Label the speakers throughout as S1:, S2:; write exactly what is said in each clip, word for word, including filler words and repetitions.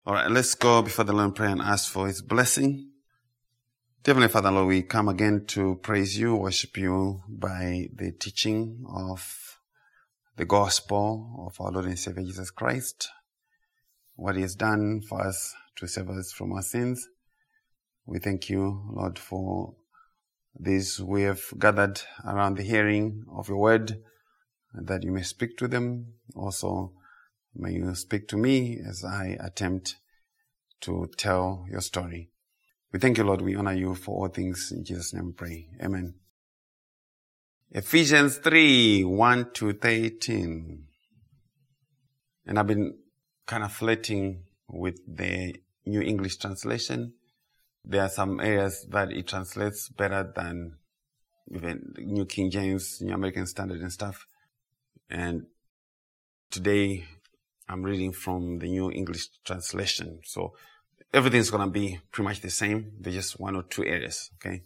S1: All right, let's go before the Lord in prayer and ask for His blessing. Heavenly Father, Lord, we come again to praise you, worship you by the teaching of the gospel of our Lord and Savior Jesus Christ, what He has done for us to save us from our sins. We thank you, Lord, for this we have gathered around the hearing of your word, that you may speak to them. Also, may you speak to me as I attempt to tell your story. We thank you, Lord. We honor you for all things. In Jesus' name we pray. Amen. Ephesians three, one to thirteen. And I've been kind of flirting with the New English translation. There are some areas that it translates better than even New King James, New American Standard and stuff. And today I'm reading from the New English translation. So everything's going to be pretty much the same. There's just one or two areas, okay?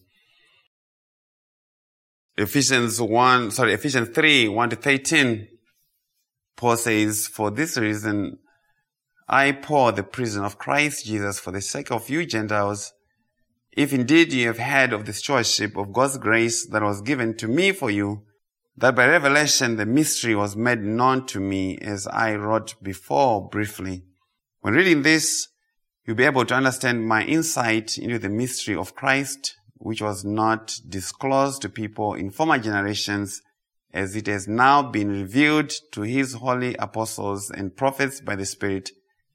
S1: Ephesians one, sorry, Ephesians three, one to thirteen. Paul says, "For this reason, I, Paul, the prisoner of Christ Jesus, for the sake of you Gentiles, if indeed you have heard of the stewardship of God's grace that was given to me for you, that by revelation the mystery was made known to me, as I wrote before briefly. When reading this, you'll be able to understand my insight into the mystery of Christ, which was not disclosed to people in former generations, as it has now been revealed to his holy apostles and prophets by the Spirit,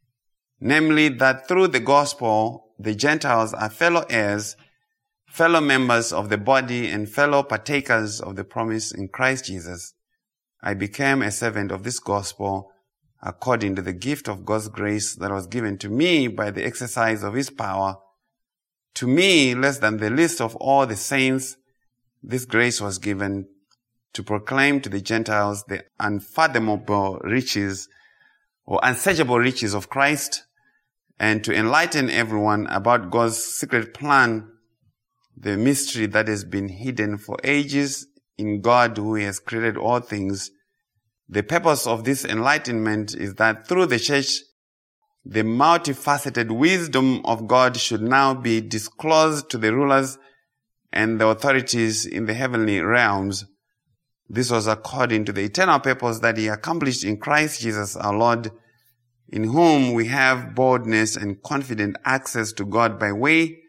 S1: namely that through the gospel the Gentiles are fellow heirs, fellow members of the body, and fellow partakers of the promise in Christ Jesus. I became a servant of this gospel according to the gift of God's grace that was given to me by the exercise of his power. To me, less than the least of all the saints, this grace was given to proclaim to the Gentiles the unfathomable riches or unsearchable riches of Christ, and to enlighten everyone about God's secret plan, the mystery that has been hidden for ages in God who has created all things. The purpose of this enlightenment is that through the church, the multifaceted wisdom of God should now be disclosed to the rulers and the authorities in the heavenly realms. This was according to the eternal purpose that he accomplished in Christ Jesus our Lord, in whom we have boldness and confident access to God by way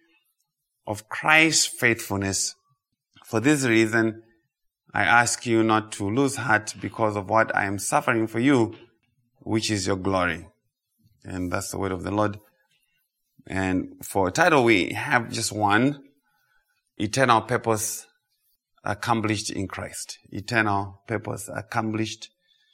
S1: of Christ's faithfulness. For this reason, I ask you not to lose heart because of what I am suffering for you, which is your glory." And that's the word of the Lord. And for a title, we have just one: Eternal Purpose Accomplished in Christ. Eternal Purpose Accomplished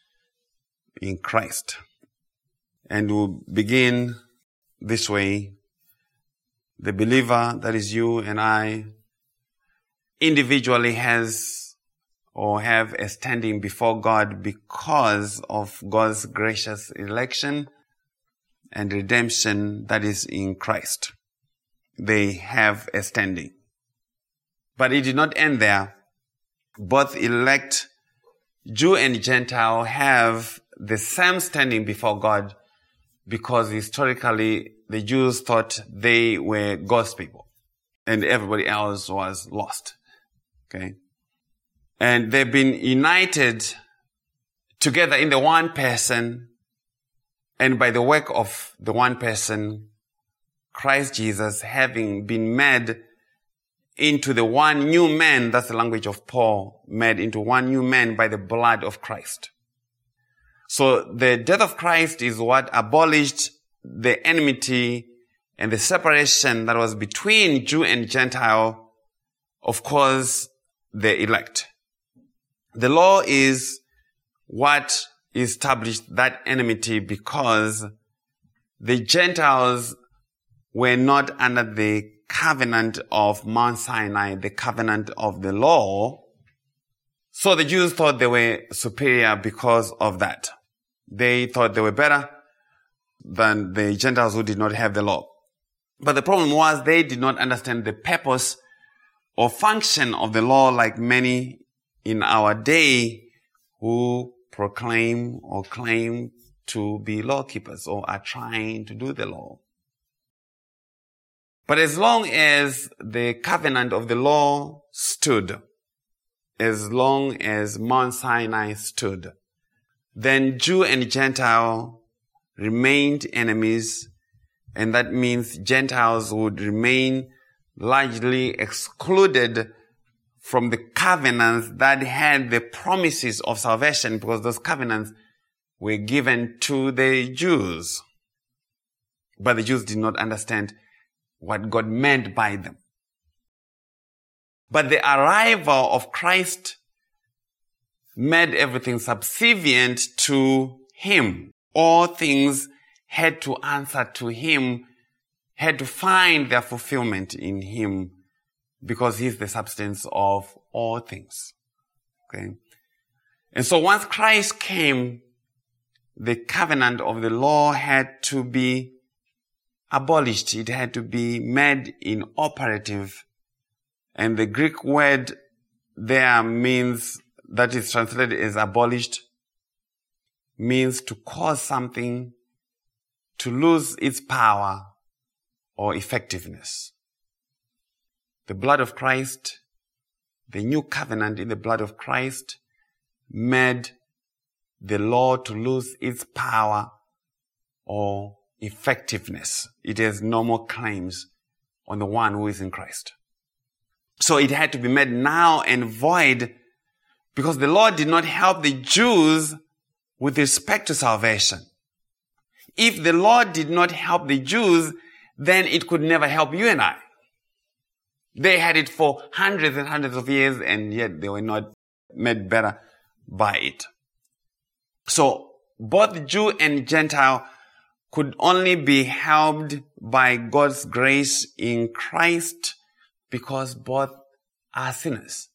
S1: in Christ. And we'll begin this way. The believer, that is you and I, individually has or have a standing before God because of God's gracious election and redemption that is in Christ. They have a standing. But it did not end there. Both elect Jew and Gentile have the same standing before God, because historically the Jews thought they were God's people and everybody else was lost. Okay? And they've been united together in the one person, and by the work of the one person, Christ Jesus, having been made into the one new man, that's the language of Paul, made into one new man by the blood of Christ. So the death of Christ is what abolished the enmity and the separation that was between Jew and Gentile, of course, the elect. The law is what established that enmity, because the Gentiles were not under the covenant of Mount Sinai, the covenant of the law. So the Jews thought they were superior because of that. They thought they were better than the Gentiles who did not have the law. But the problem was they did not understand the purpose or function of the law, like many in our day who proclaim or claim to be law keepers or are trying to do the law. But as long as the covenant of the law stood, as long as Mount Sinai stood, then Jew and Gentile remained enemies, and that means Gentiles would remain largely excluded from the covenants that had the promises of salvation, because those covenants were given to the Jews. But the Jews did not understand what God meant by them. But the arrival of Christ made everything subservient to Him. All things had to answer to Him, had to find their fulfillment in Him, because He's the substance of all things. Okay? And so once Christ came, the covenant of the law had to be abolished. It had to be made inoperative. And the Greek word there means, that is translated as abolished, means to cause something to lose its power or effectiveness. The blood of Christ, the new covenant in the blood of Christ, made the law to lose its power or effectiveness. It has no more claims on the one who is in Christ. So it had to be made null and void, because the law did not help the Jews with respect to salvation. If the law did not help the Jews, then it could never help you and I. They had it for hundreds and hundreds of years, and yet they were not made better by it. So both Jew and Gentile could only be helped by God's grace in Christ, because both are sinners.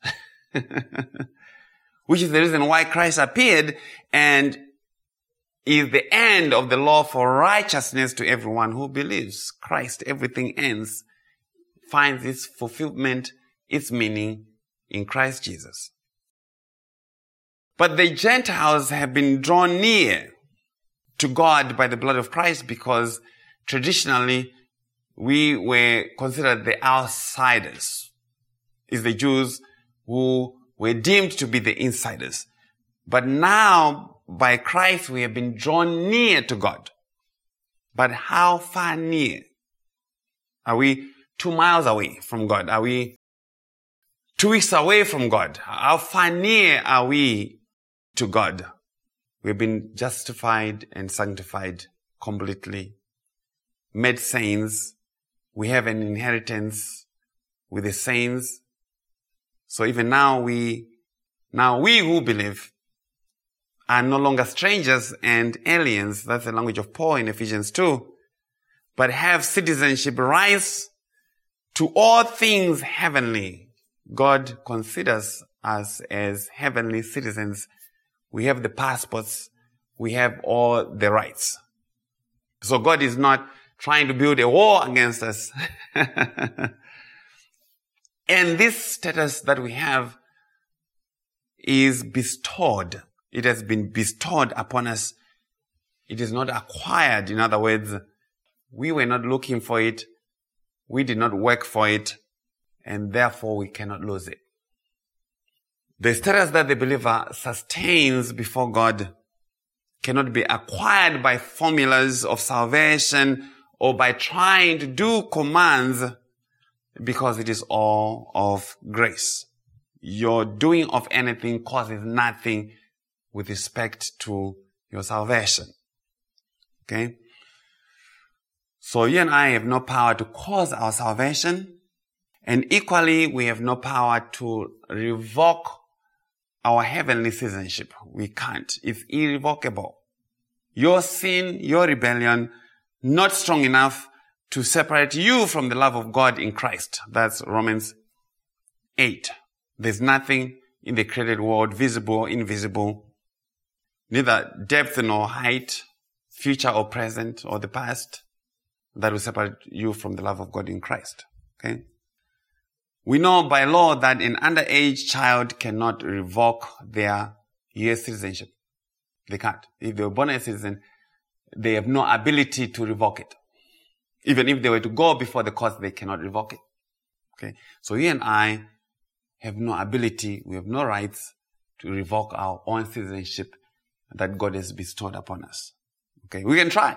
S1: Which is the reason why Christ appeared and is the end of the law for righteousness to everyone who believes. Christ, everything ends, finds its fulfillment, its meaning in Christ Jesus. But the Gentiles have been drawn near to God by the blood of Christ, because traditionally we were considered the outsiders. It's the Jews who were deemed to be the insiders. But now, by Christ, we have been drawn near to God. But how far near? Are we two miles away from God? Are we two weeks away from God? How far near are we to God? We've been justified and sanctified completely, made saints. We have an inheritance with the saints. So even now we, now we who believe are no longer strangers and aliens. That's the language of Paul in Ephesians two. But have citizenship rights to all things heavenly. God considers us as heavenly citizens. We have the passports. We have all the rights. So God is not trying to build a wall against us. And this status that we have is bestowed. It has been bestowed upon us. It is not acquired. In other words, we were not looking for it. We did not work for it. And therefore we cannot lose it. The status that the believer sustains before God cannot be acquired by formulas of salvation or by trying to do commands, because it is all of grace. Your doing of anything causes nothing with respect to your salvation. Okay? So you and I have no power to cause our salvation, and equally we have no power to revoke our heavenly citizenship. We can't. It's irrevocable. Your sin, your rebellion, not strong enough to separate you from the love of God in Christ. That's Romans eight. There's nothing in the created world, visible or invisible, neither depth nor height, future or present or the past, that will separate you from the love of God in Christ. Okay? We know by law that an underage child cannot revoke their U S citizenship. They can't. If they were born a citizen, they have no ability to revoke it. Even if they were to go before the courts, they cannot revoke it. Okay. So you and I have no ability, we have no rights to revoke our own citizenship that God has bestowed upon us. Okay. We can try.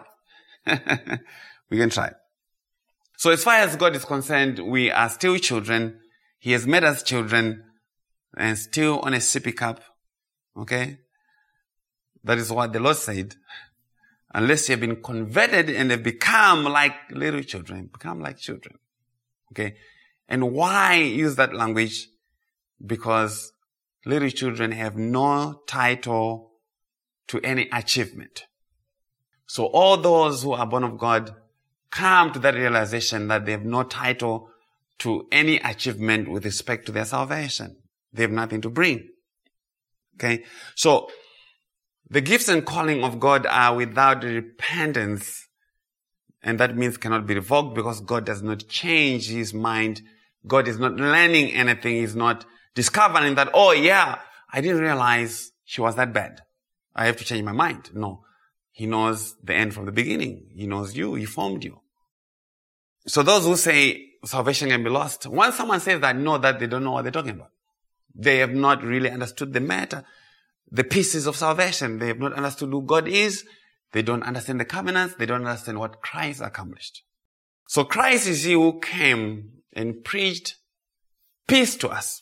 S1: We can try. So as far as God is concerned, we are still children. He has made us children and still on a sippy cup. Okay. That is what the Lord said. Unless you have been converted and have become like little children, become like children. Okay. And why use that language? Because little children have no title to any achievement. So all those who are born of God come to that realization that they have no title to any achievement with respect to their salvation. They have nothing to bring. Okay. So the gifts and calling of God are without repentance, and that means cannot be revoked because God does not change his mind. God is not learning anything. He's not discovering that, oh yeah, I didn't realize she was that bad. I have to change my mind. No. He knows the end from the beginning. He knows you. He formed you. So those who say salvation can be lost, once someone says that, know that they don't know what they're talking about. They have not really understood the matter, the pieces of salvation. They have not understood who God is. They don't understand the covenants. They don't understand what Christ accomplished. So Christ is he who came and preached peace to us.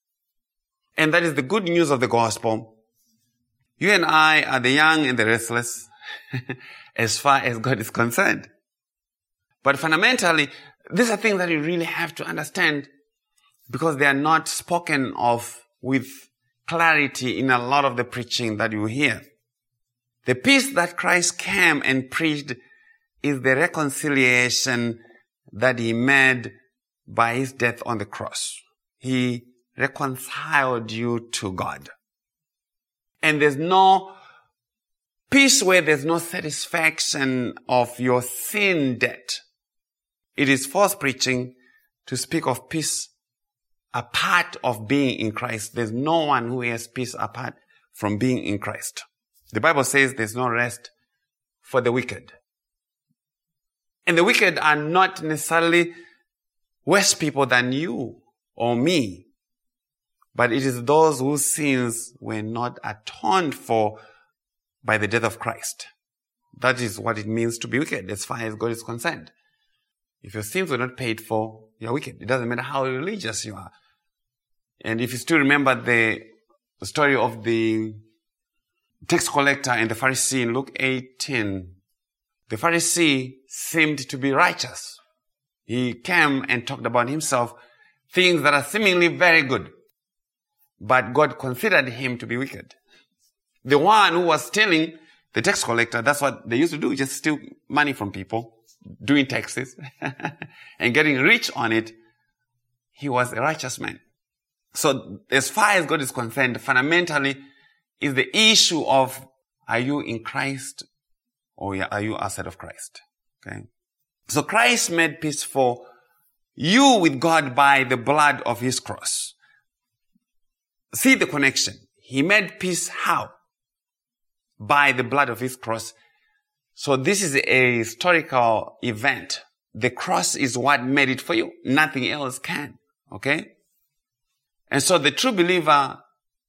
S1: And that is the good news of the gospel. You and I are the young and the restless as far as God is concerned. But fundamentally, these are things that you really have to understand because they are not spoken of with clarity in a lot of the preaching that you hear. The peace that Christ came and preached is the reconciliation that he made by his death on the cross. He reconciled you to God. And there's no peace where there's no satisfaction of your sin debt. It is false preaching to speak of peace apart of being in Christ. There's no one who has peace apart from being in Christ. The Bible says there's no rest for the wicked. And the wicked are not necessarily worse people than you or me. But it is those whose sins were not atoned for by the death of Christ. That is what it means to be wicked as far as God is concerned. If your sins were not paid for, you're wicked. It doesn't matter how religious you are. And if you still remember the story of the tax collector and the Pharisee in Luke eighteen, the Pharisee seemed to be righteous. He came and talked about himself, things that are seemingly very good. But God considered him to be wicked. The one who was stealing, the tax collector, that's what they used to do, just steal money from people, doing taxes, and getting rich on it. He was a righteous man. So as far as God is concerned, fundamentally is the issue of, are you in Christ or are you outside of Christ? Okay. So Christ made peace for you with God by the blood of his cross. See the connection. He made peace how? By the blood of his cross. So this is a historical event. The cross is what made it for you. Nothing else can. Okay? And so the true believer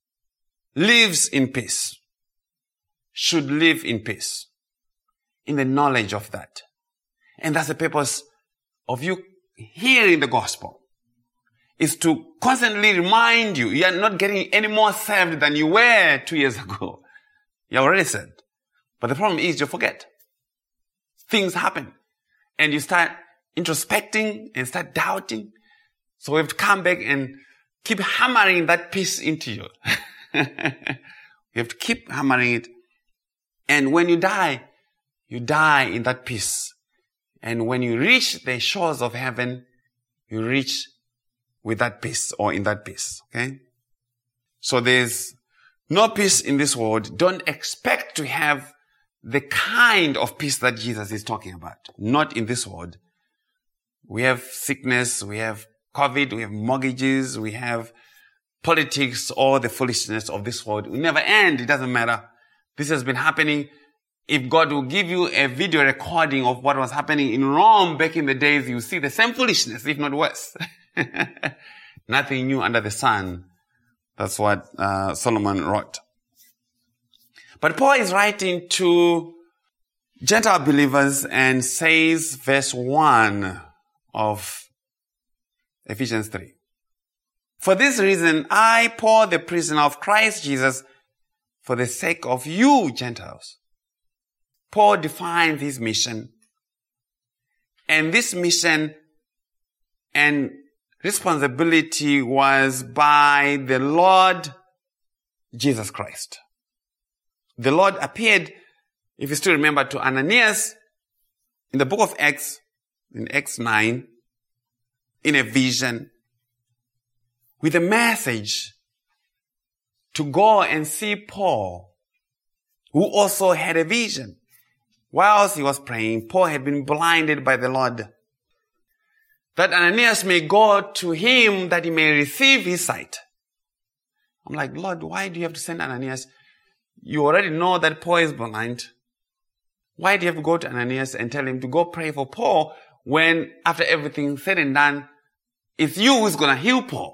S1: lives in peace. Should live in peace. In the knowledge of that. And that's the purpose of you hearing the gospel. Is to constantly remind you, you are not getting any more saved than you were two years ago. You're already saved. But the problem is you forget. Things happen. And you start introspecting and start doubting. So we have to come back and keep hammering that peace into you. You have to keep hammering it. And when you die, you die in that peace. And when you reach the shores of heaven, you reach with that peace or in that peace. Okay? So there's no peace in this world. Don't expect to have the kind of peace that Jesus is talking about. Not in this world. We have sickness, we have COVID, we have mortgages, we have politics, all the foolishness of this world. It will never end. It doesn't matter. This has been happening if God will give you a video recording of what was happening in Rome back in the days, you see the same foolishness, if not worse. Nothing new under the sun. That's what uh, Solomon wrote. But Paul is writing to Gentile believers and says, verse one of Ephesians three. For this reason, I, Paul, the prisoner of Christ Jesus, for the sake of you, Gentiles. Paul defines his mission. And this mission and responsibility was by the Lord Jesus Christ. The Lord appeared, if you still remember, to Ananias in the book of Acts, in Acts nine, in a vision, with a message to go and see Paul, who also had a vision. Whilst he was praying, Paul had been blinded by the Lord, that Ananias may go to him that he may receive his sight. I'm like, Lord, why do you have to send Ananias? You already know that Paul is blind. Why do you have to go to Ananias and tell him to go pray for Paul when after everything said and done, it's you who's going to heal Paul?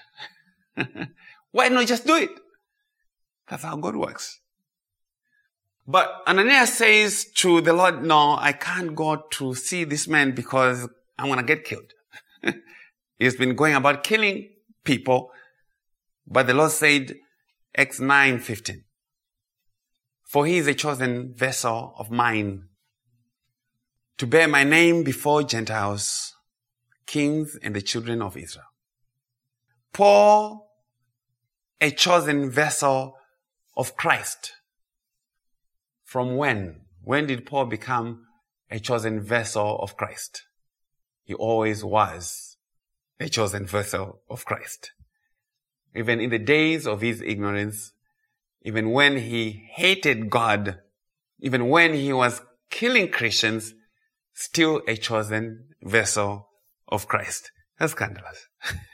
S1: Why not just do it? That's how God works. But Ananias says to the Lord, no, I can't go to see this man because I'm going to get killed. He's been going about killing people. But the Lord said, Acts nine fifteen, for he is a chosen vessel of mine to bear my name before Gentiles, kings, and the children of Israel. Paul, a chosen vessel of Christ. From when? When did Paul become a chosen vessel of Christ? He always was a chosen vessel of Christ. Even in the days of his ignorance, even when he hated God, even when he was killing Christians, still a chosen vessel of Christ. That's scandalous.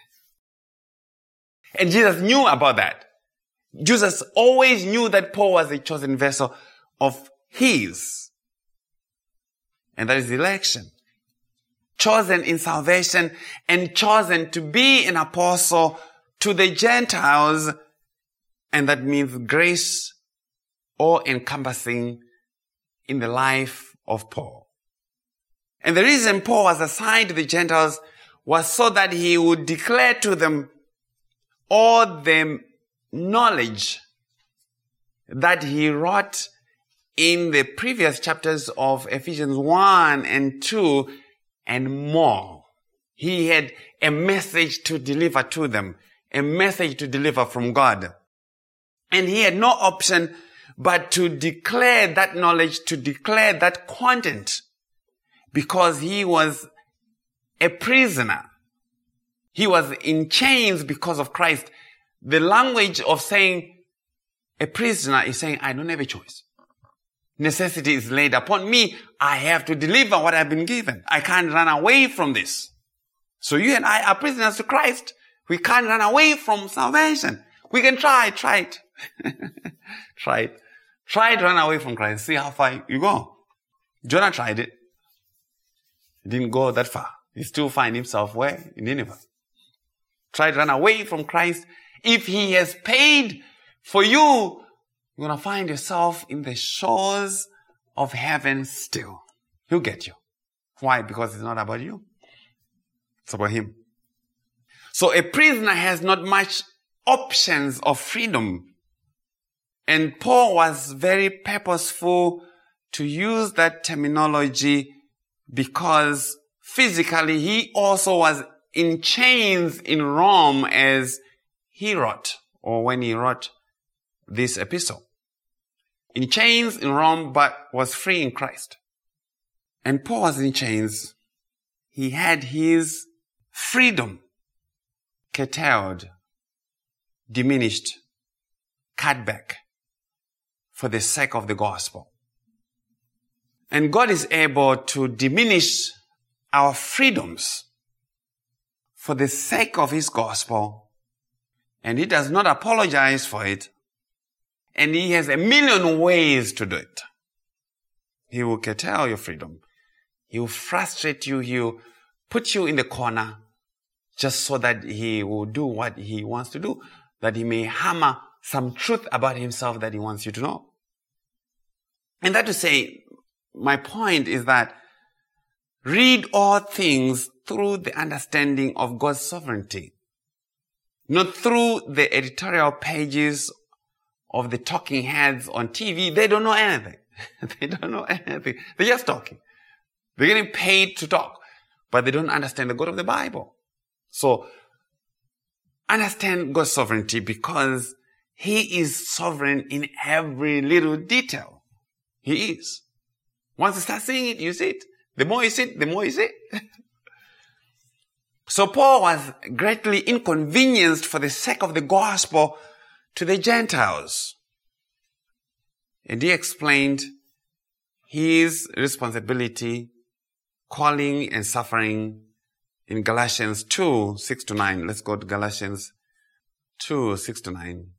S1: And Jesus knew about that. Jesus always knew that Paul was a chosen vessel of his. And that is election. Chosen in salvation and chosen to be an apostle to the Gentiles. And that means grace all encompassing in the life of Paul. And the reason Paul was assigned to the Gentiles was so that he would declare to them all the knowledge that he wrote in the previous chapters of Ephesians one and two and more. He had a message to deliver to them, a message to deliver from God. And he had no option but to declare that knowledge, to declare that content, because he was a prisoner. He was in chains because of Christ. The language of saying a prisoner is saying, I don't have a choice. Necessity is laid upon me. I have to deliver what I've been given. I can't run away from this. So you and I are prisoners to Christ. We can't run away from salvation. We can try, try it. try it. Try to run away from Christ. See how far you go. Jonah tried it. He didn't go that far. He still finds himself where? In Nineveh. Try to run away from Christ. If he has paid for you, you're going to find yourself in the shores of heaven still. He'll get you. Why? Because it's not about you. It's about him. So a prisoner has not much options of freedom. And Paul was very purposeful to use that terminology because physically he also was in chains in Rome as he wrote, or when he wrote this epistle. In chains in Rome, but was free in Christ. And Paul was in chains. He had his freedom curtailed, diminished, cut back for the sake of the gospel. And God is able to diminish our freedoms for the sake of his gospel. And he does not apologize for it. And he has a million ways to do it. He will curtail your freedom. He will frustrate you. He will put you in the corner just so that he will do what he wants to do, that he may hammer some truth about himself that he wants you to know. And that to say, my point is that read all things through the understanding of God's sovereignty, not through the editorial pages of the talking heads on T V. They don't know anything. They don't know anything. They're just talking. They're getting paid to talk, but they don't understand the God of the Bible. So, understand God's sovereignty because He is sovereign in every little detail. He is. Once you start seeing it, you see it. The more you see it, the more you see it. So Paul was greatly inconvenienced for the sake of the gospel to the Gentiles. And he explained his responsibility, calling and suffering in Galatians two, six to nine. Let's go to Galatians two, six to nine.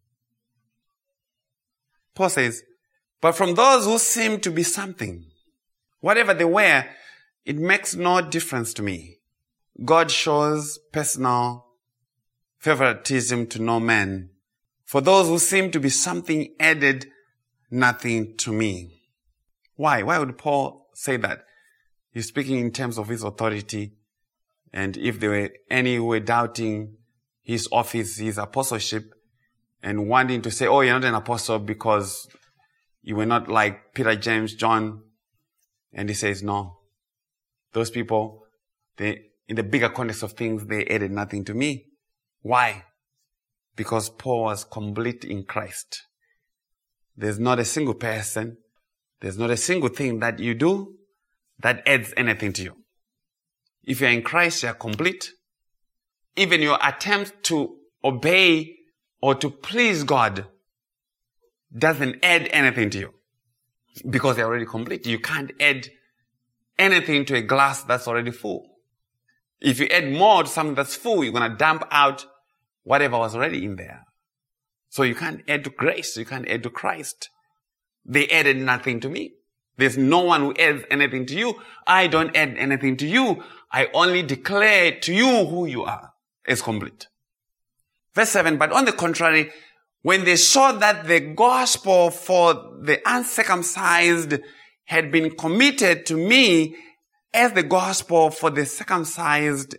S1: Paul says, but from those who seem to be something, whatever they were, it makes no difference to me. God shows personal favoritism to no man. For those who seem to be something added nothing to me. Why? Why would Paul say that? He's speaking in terms of his authority. And if there were any who were doubting his office, his apostleship, and wanting to say, oh, you're not an apostle because you were not like Peter, James, John. And he says, no. Those people, they, in the bigger context of things, they added nothing to me. Why? Because Paul was complete in Christ. There's not a single person, there's not a single thing that you do that adds anything to you. If you're in Christ, you're complete. Even your attempt to obey or to please God doesn't add anything to you because you're already complete. You can't add anything to a glass that's already full. If you add more to something that's full, you're going to dump out whatever was already in there. So you can't add to grace. You can't add to Christ. They added nothing to me. There's no one who adds anything to you. I don't add anything to you. I only declare to you who you are as complete. Verse seven, but on the contrary, when they saw that the gospel for the uncircumcised had been committed to me as the gospel for the circumcised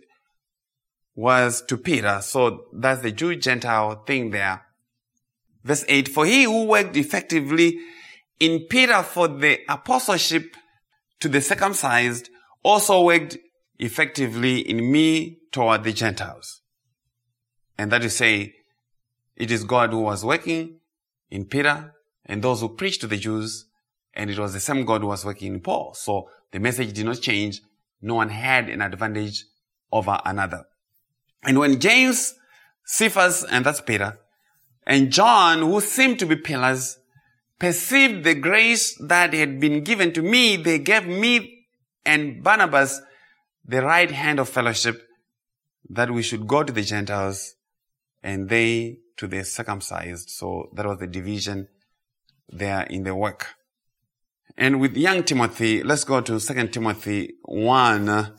S1: was to Peter. So that's the Jew-Gentile thing there. Verse eight, for he who worked effectively in Peter for the apostleship to the circumcised also worked effectively in me toward the Gentiles. And that is say, it is God who was working in Peter and those who preached to the Jews, and it was the same God who was working in Paul. So the message did not change. No one had an advantage over another. And when James, Cephas, and that's Peter, and John, who seemed to be pillars, perceived the grace that had been given to me, they gave me and Barnabas the right hand of fellowship, that we should go to the Gentiles and they to the circumcised. So that was the division there in the work. And with young Timothy, let's go to Second Timothy one.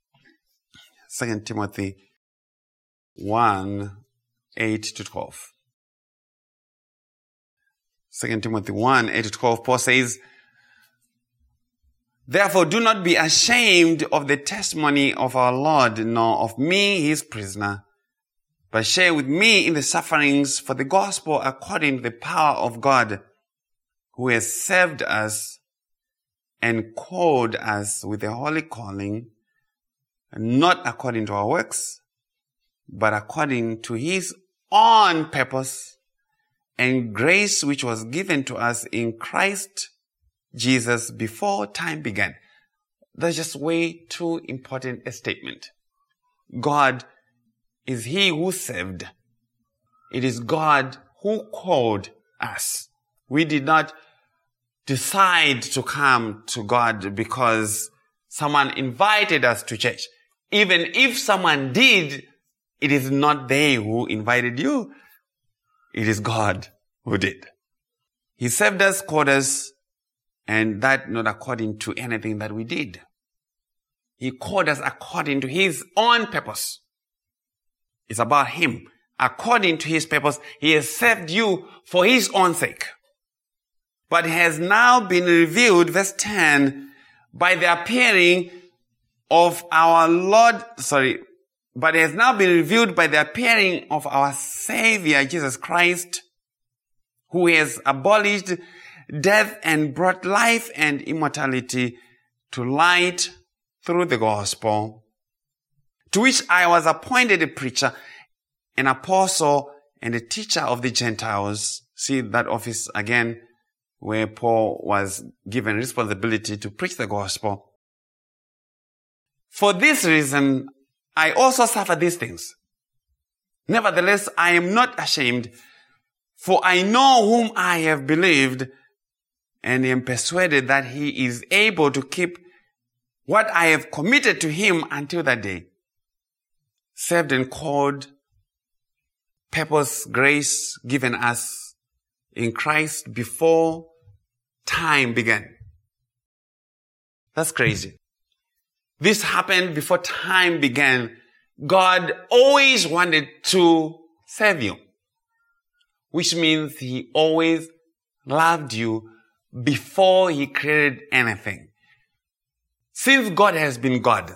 S1: Second Timothy one, eight to twelve. Second Timothy one, eight to twelve, Paul says, therefore do not be ashamed of the testimony of our Lord, nor of me, his prisoner, but share with me in the sufferings for the gospel according to the power of God, who has saved us and called us with a holy calling, not according to our works, but according to his own purpose and grace which was given to us in Christ Jesus before time began. That's just way too important a statement. God is he who saved. It is God who called us. We did not decide to come to God because someone invited us to church. Even if someone did, it is not they who invited you. It is God who did. He saved us, called us, And that not according to anything that we did. He called us according to his own purpose. It's about him. According to his purpose, he has saved you for his own sake. But has now been revealed, verse ten, by the appearing of our Lord, sorry, but has now been revealed by the appearing of our Savior, Jesus Christ, who has abolished death and brought life and immortality to light through the gospel, to which I was appointed a preacher, an apostle, and a teacher of the Gentiles. See that office again, where Paul was given responsibility to preach the gospel. For this reason, I also suffer these things. Nevertheless, I am not ashamed, for I know whom I have believed, and am persuaded that he is able to keep what I have committed to him until that day. Saved and called, purpose, grace given us in Christ before time began. That's crazy. This happened before time began. God always wanted to save you, which means he always loved you before he created anything. Since God has been God,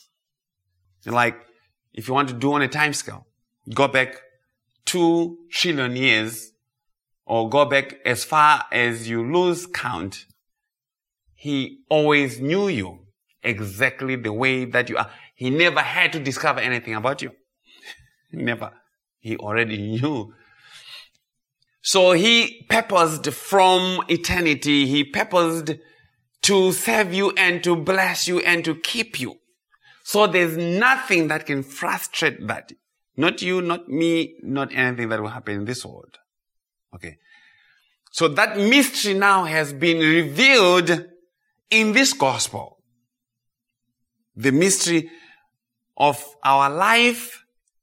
S1: like if you want to do on a time scale, go back two trillion years, or go back as far as you lose count, he always knew you exactly the way that you are. He never had to discover anything about you. Never. He already knew. So he purposed from eternity, he purposed to save you and to bless you and to keep you. So there's nothing that can frustrate that. Not you, not me, not anything that will happen in this world. Okay. So that mystery now has been revealed in this gospel. The mystery of our life,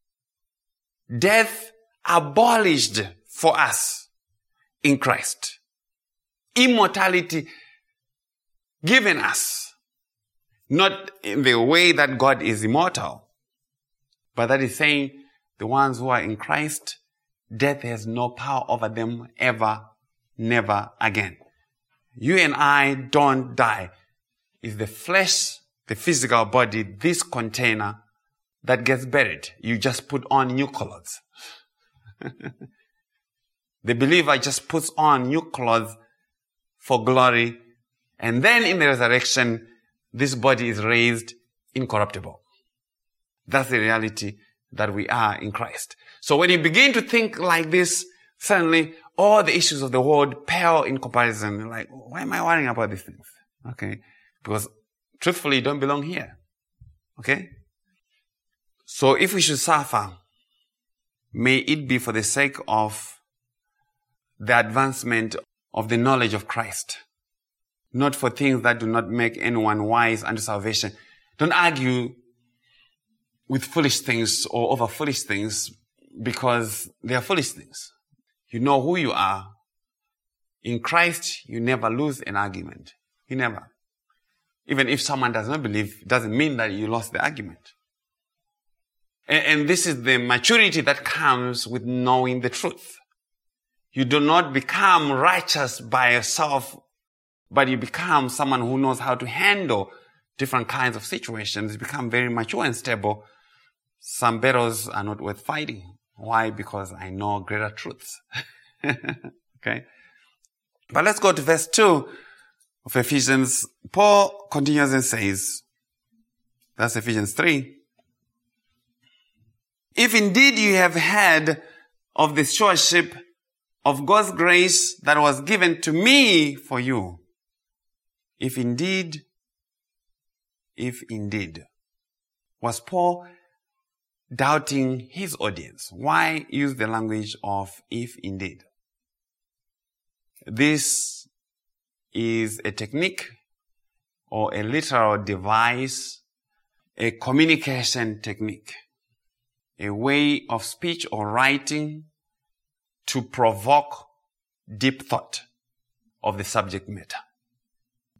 S1: death abolished for us in Christ. Immortality given us. Not in the way that God is immortal, but that is saying the ones who are in Christ, death has no power over them ever, never again. You and I don't die. It's the flesh, the physical body, this container that gets buried. You just put on new clothes. The believer just puts on new clothes for glory. And then in the resurrection, this body is raised incorruptible. That's the reality that we are in Christ. So when you begin to think like this, suddenly all the issues of the world pale in comparison. You're like, why am I worrying about these things? Okay. Because truthfully, you don't belong here. Okay. So if we should suffer, may it be for the sake of the advancement of the knowledge of Christ, not for things that do not make anyone wise unto salvation. Don't argue with foolish things or over foolish things, because they are foolish things. You know who you are. In Christ, you never lose an argument. You never. Even if someone does not believe, it doesn't mean that you lost the argument. And, and this is the maturity that comes with knowing the truth. You do not become righteous by yourself, but you become someone who knows how to handle different kinds of situations. You become very mature and stable. Some battles are not worth fighting. Why? Because I know greater truths. Okay. But let's go to verse two of Ephesians. Paul continues and says, that's Ephesians three. If indeed you have heard of the stewardship of God's grace that was given to me for you. If indeed, if indeed. Was Paul doubting his audience? Why use the language of if indeed? This is a technique or a literal device, a communication technique, a way of speech or writing to provoke deep thought of the subject matter.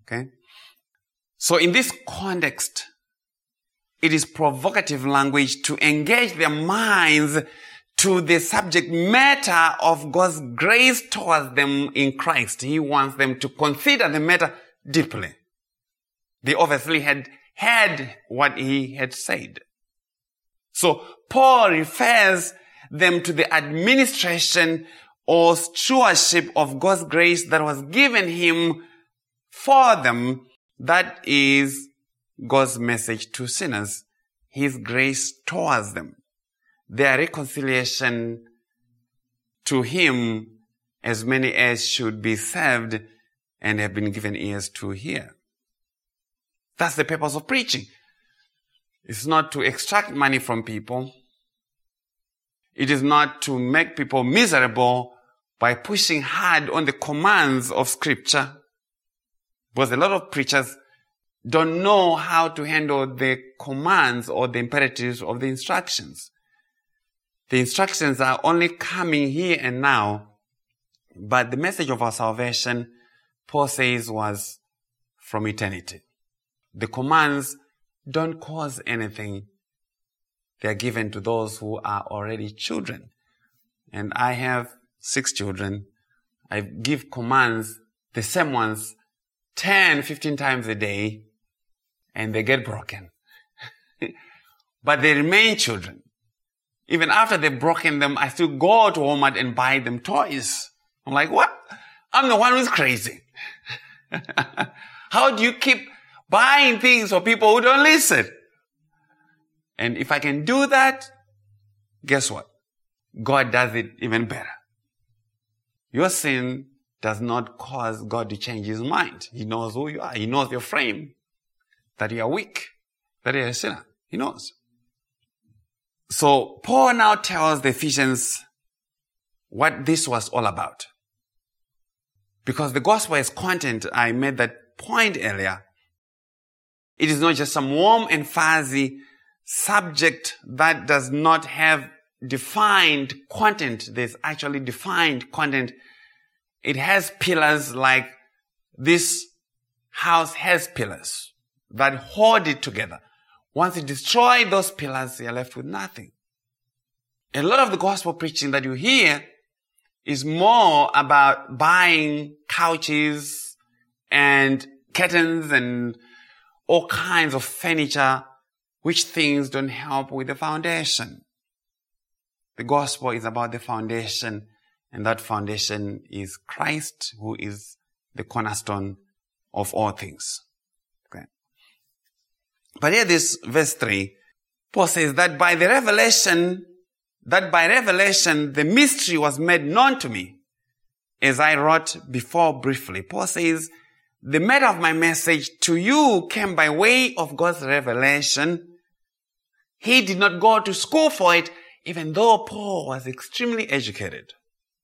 S1: Okay? So in this context, it is provocative language to engage their minds to the subject matter of God's grace towards them in Christ. He wants them to consider the matter deeply. They obviously had heard what he had said. So Paul refers them to the administration or stewardship of God's grace that was given him for them. That is God's message to sinners, his grace towards them, their reconciliation to him, as many as should be saved and have been given ears to hear. That's the purpose of preaching. It's not to extract money from people. It is not to make people miserable by pushing hard on the commands of Scripture. Because a lot of preachers don't know how to handle the commands or the imperatives of the instructions. The instructions are only coming here and now, but the message of our salvation, Paul says, was from eternity. The commands don't cause anything. They are given to those who are already children. And I have six children. I give commands, the same ones, ten, fifteen times a day, and they get broken. But they remain children. Even after they've broken them, I still go to Walmart and buy them toys. I'm like, what? I'm the one who's crazy. How do you keep buying things for people who don't listen? And if I can do that, guess what? God does it even better. Your sin does not cause God to change his mind. He knows who you are. He knows your frame, that you are weak, that you are a sinner. He knows. So Paul now tells the Ephesians what this was all about. Because the gospel is content. I made that point earlier. It is not just some warm and fuzzy subject that does not have defined content. There's actually defined content. It has pillars, like this house has pillars that hold it together. Once you destroy those pillars, you're left with nothing. A lot of the gospel preaching that you hear is more about buying couches and curtains and all kinds of furniture, which things don't help with the foundation. The gospel is about the foundation, and that foundation is Christ, who is the cornerstone of all things. Okay. But here this verse three, Paul says that by the revelation, that by revelation the mystery was made known to me, as I wrote before briefly. Paul says, the matter of my message to you came by way of God's revelation. He did not go to school for it, even though Paul was extremely educated.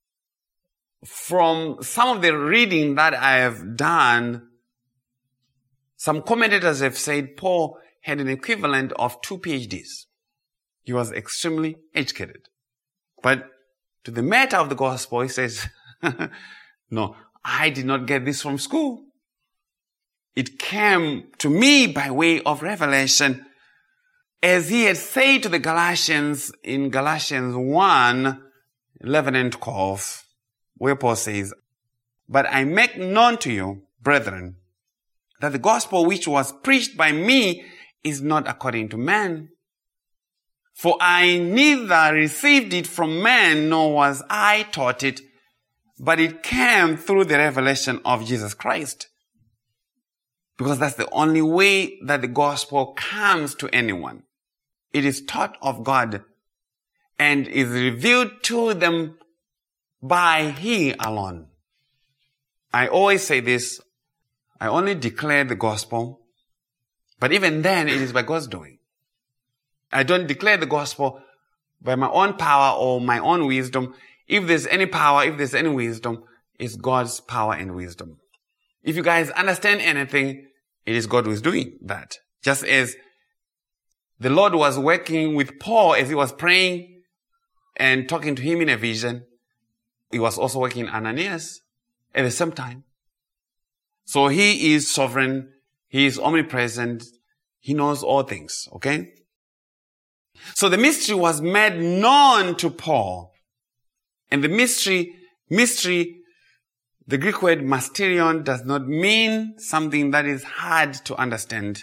S1: From some of the reading that I have done, some commentators have said Paul had an equivalent of two P H Ds. He was extremely educated. But to the matter of the gospel, he says, no, I did not get this from school. It came to me by way of revelation, as he had said to the Galatians in Galatians one, eleven and twelve, where Paul says, but I make known to you, brethren, that the gospel which was preached by me is not according to man. For I neither received it from man, nor was I taught it, but it came through the revelation of Jesus Christ. Because that's the only way that the gospel comes to anyone. It is taught of God and is revealed to them by He alone. I always say this, I only declare the gospel, but even then it is by God's doing. I don't declare the gospel by my own power or my own wisdom. If there's any power, if there's any wisdom, it's God's power and wisdom. If you guys understand anything, it is God who is doing that. Just as the Lord was working with Paul as he was praying and talking to him in a vision, He was also working in Ananias at the same time. So he is sovereign. He is omnipresent. He knows all things. Okay? So the mystery was made known to Paul. And the mystery, mystery, the Greek word mysterion does not mean something that is hard to understand,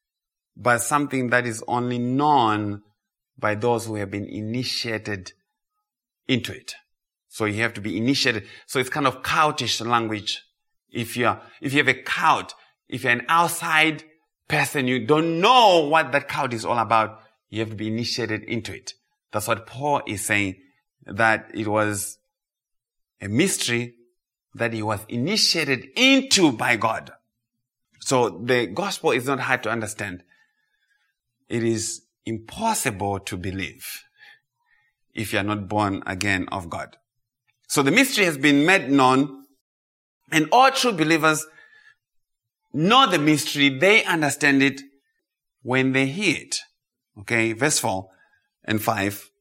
S1: but something that is only known by those who have been initiated into it. So you have to be initiated. So it's kind of coutish language. If you're, if you have a cout, if you're an outside person, you don't know what that cout is all about, you have to be initiated into it. That's what Paul is saying, that it was a mystery that he was initiated into by God. So the gospel is not hard to understand. It is impossible to believe if you are not born again of God. So the mystery has been made known, and all true believers know the mystery. They understand it when they hear it. Okay, verse four and five.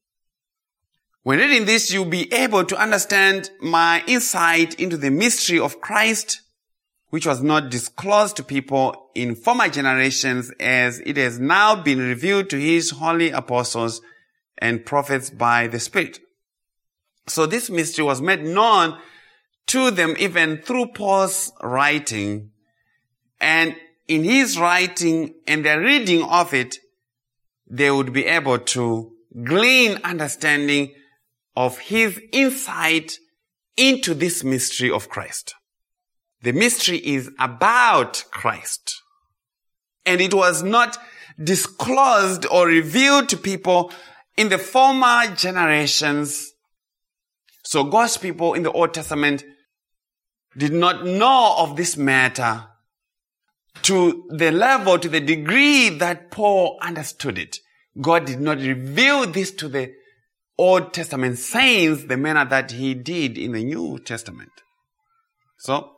S1: When reading this, you'll be able to understand my insight into the mystery of Christ, which was not disclosed to people in former generations, as it has now been revealed to his holy apostles and prophets by the Spirit. So this mystery was made known to them even through Paul's writing. And in his writing and their reading of it, they would be able to glean understanding of his insight into this mystery of Christ. The mystery is about Christ. And it was not disclosed or revealed to people in the former generations. So God's people in the Old Testament did not know of this matter to the level, to the degree that Paul understood it. God did not reveal this to the Old Testament saints the manner that he did in the New Testament. So,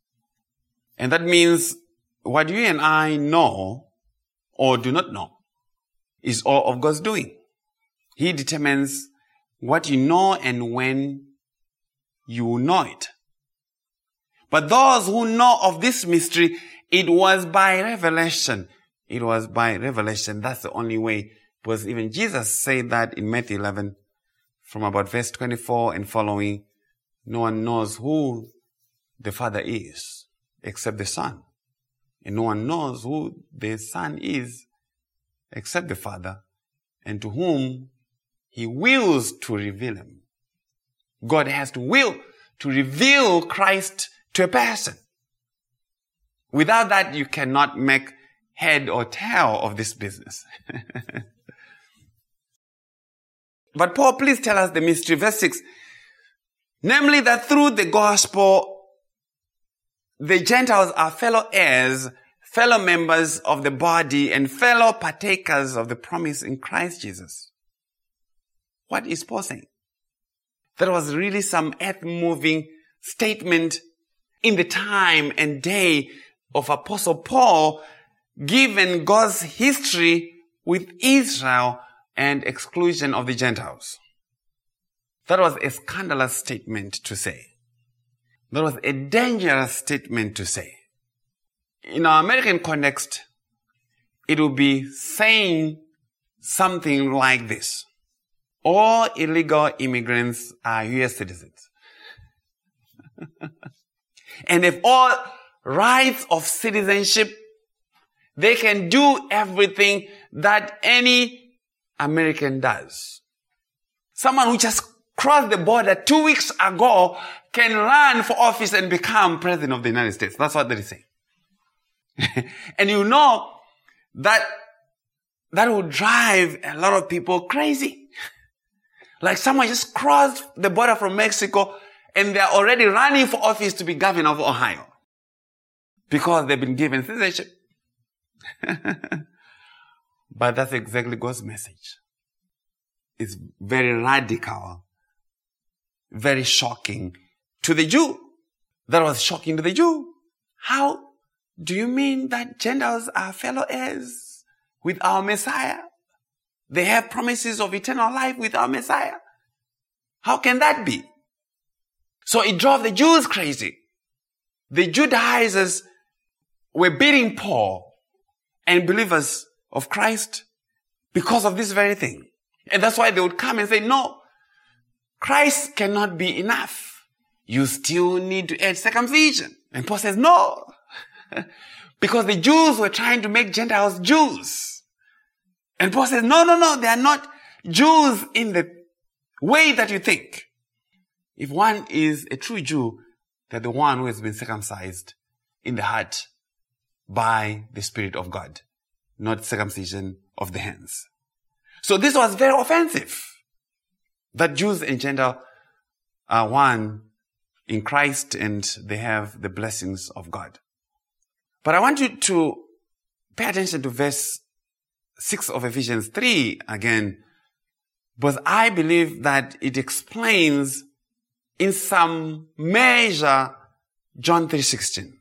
S1: and that means what you and I know or do not know is all of God's doing. He determines what you know and when you know it. But those who know of this mystery, it was by revelation. It was by revelation. That's the only way. Because even Jesus said that in Matthew eleven, from about verse twenty-four and following, no one knows who the Father is except the Son. And no one knows who the Son is except the Father, and to whom he wills to reveal him. God has to will to reveal Christ to a person. Without that, you cannot make head or tail of this business. But Paul, please tell us the mystery. Verse six. Namely, that through the gospel, the Gentiles are fellow heirs, fellow members of the body, and fellow partakers of the promise in Christ Jesus. What is Paul saying? That was really some earth-moving statement in the time and day of Apostle Paul, given God's history with Israel and exclusion of the Gentiles. That was a scandalous statement to say. That was a dangerous statement to say. In our American context, it would be saying something like this. All illegal immigrants are U S citizens. And if all rights of citizenship, they can do everything that any American does. Someone who just crossed the border two weeks ago can run for office and become president of the United States. That's what they're saying. And you know that that would drive a lot of people crazy. Like someone just crossed the border from Mexico and they're already running for office to be governor of Ohio because they've been given citizenship. But that's exactly God's message. It's very radical, very shocking to the Jew. That was shocking to the Jew. How do you mean that Gentiles are fellow heirs with our Messiah? They have promises of eternal life with our Messiah. How can that be? So it drove the Jews crazy. The Judaizers were beating Paul and believers of Christ because of this very thing. And that's why they would come and say, no, Christ cannot be enough. You still need to add circumcision. And Paul says, no. Because the Jews were trying to make Gentiles Jews. And Paul says, no, no, no, they are not Jews in the way that you think. If one is a true Jew, they're the one who has been circumcised in the heart by the Spirit of God, not circumcision of the hands. So this was very offensive, that Jews and Gentiles are one in Christ and they have the blessings of God. But I want you to pay attention to verse six of Ephesians three again, because I believe that it explains in some measure John three sixteen.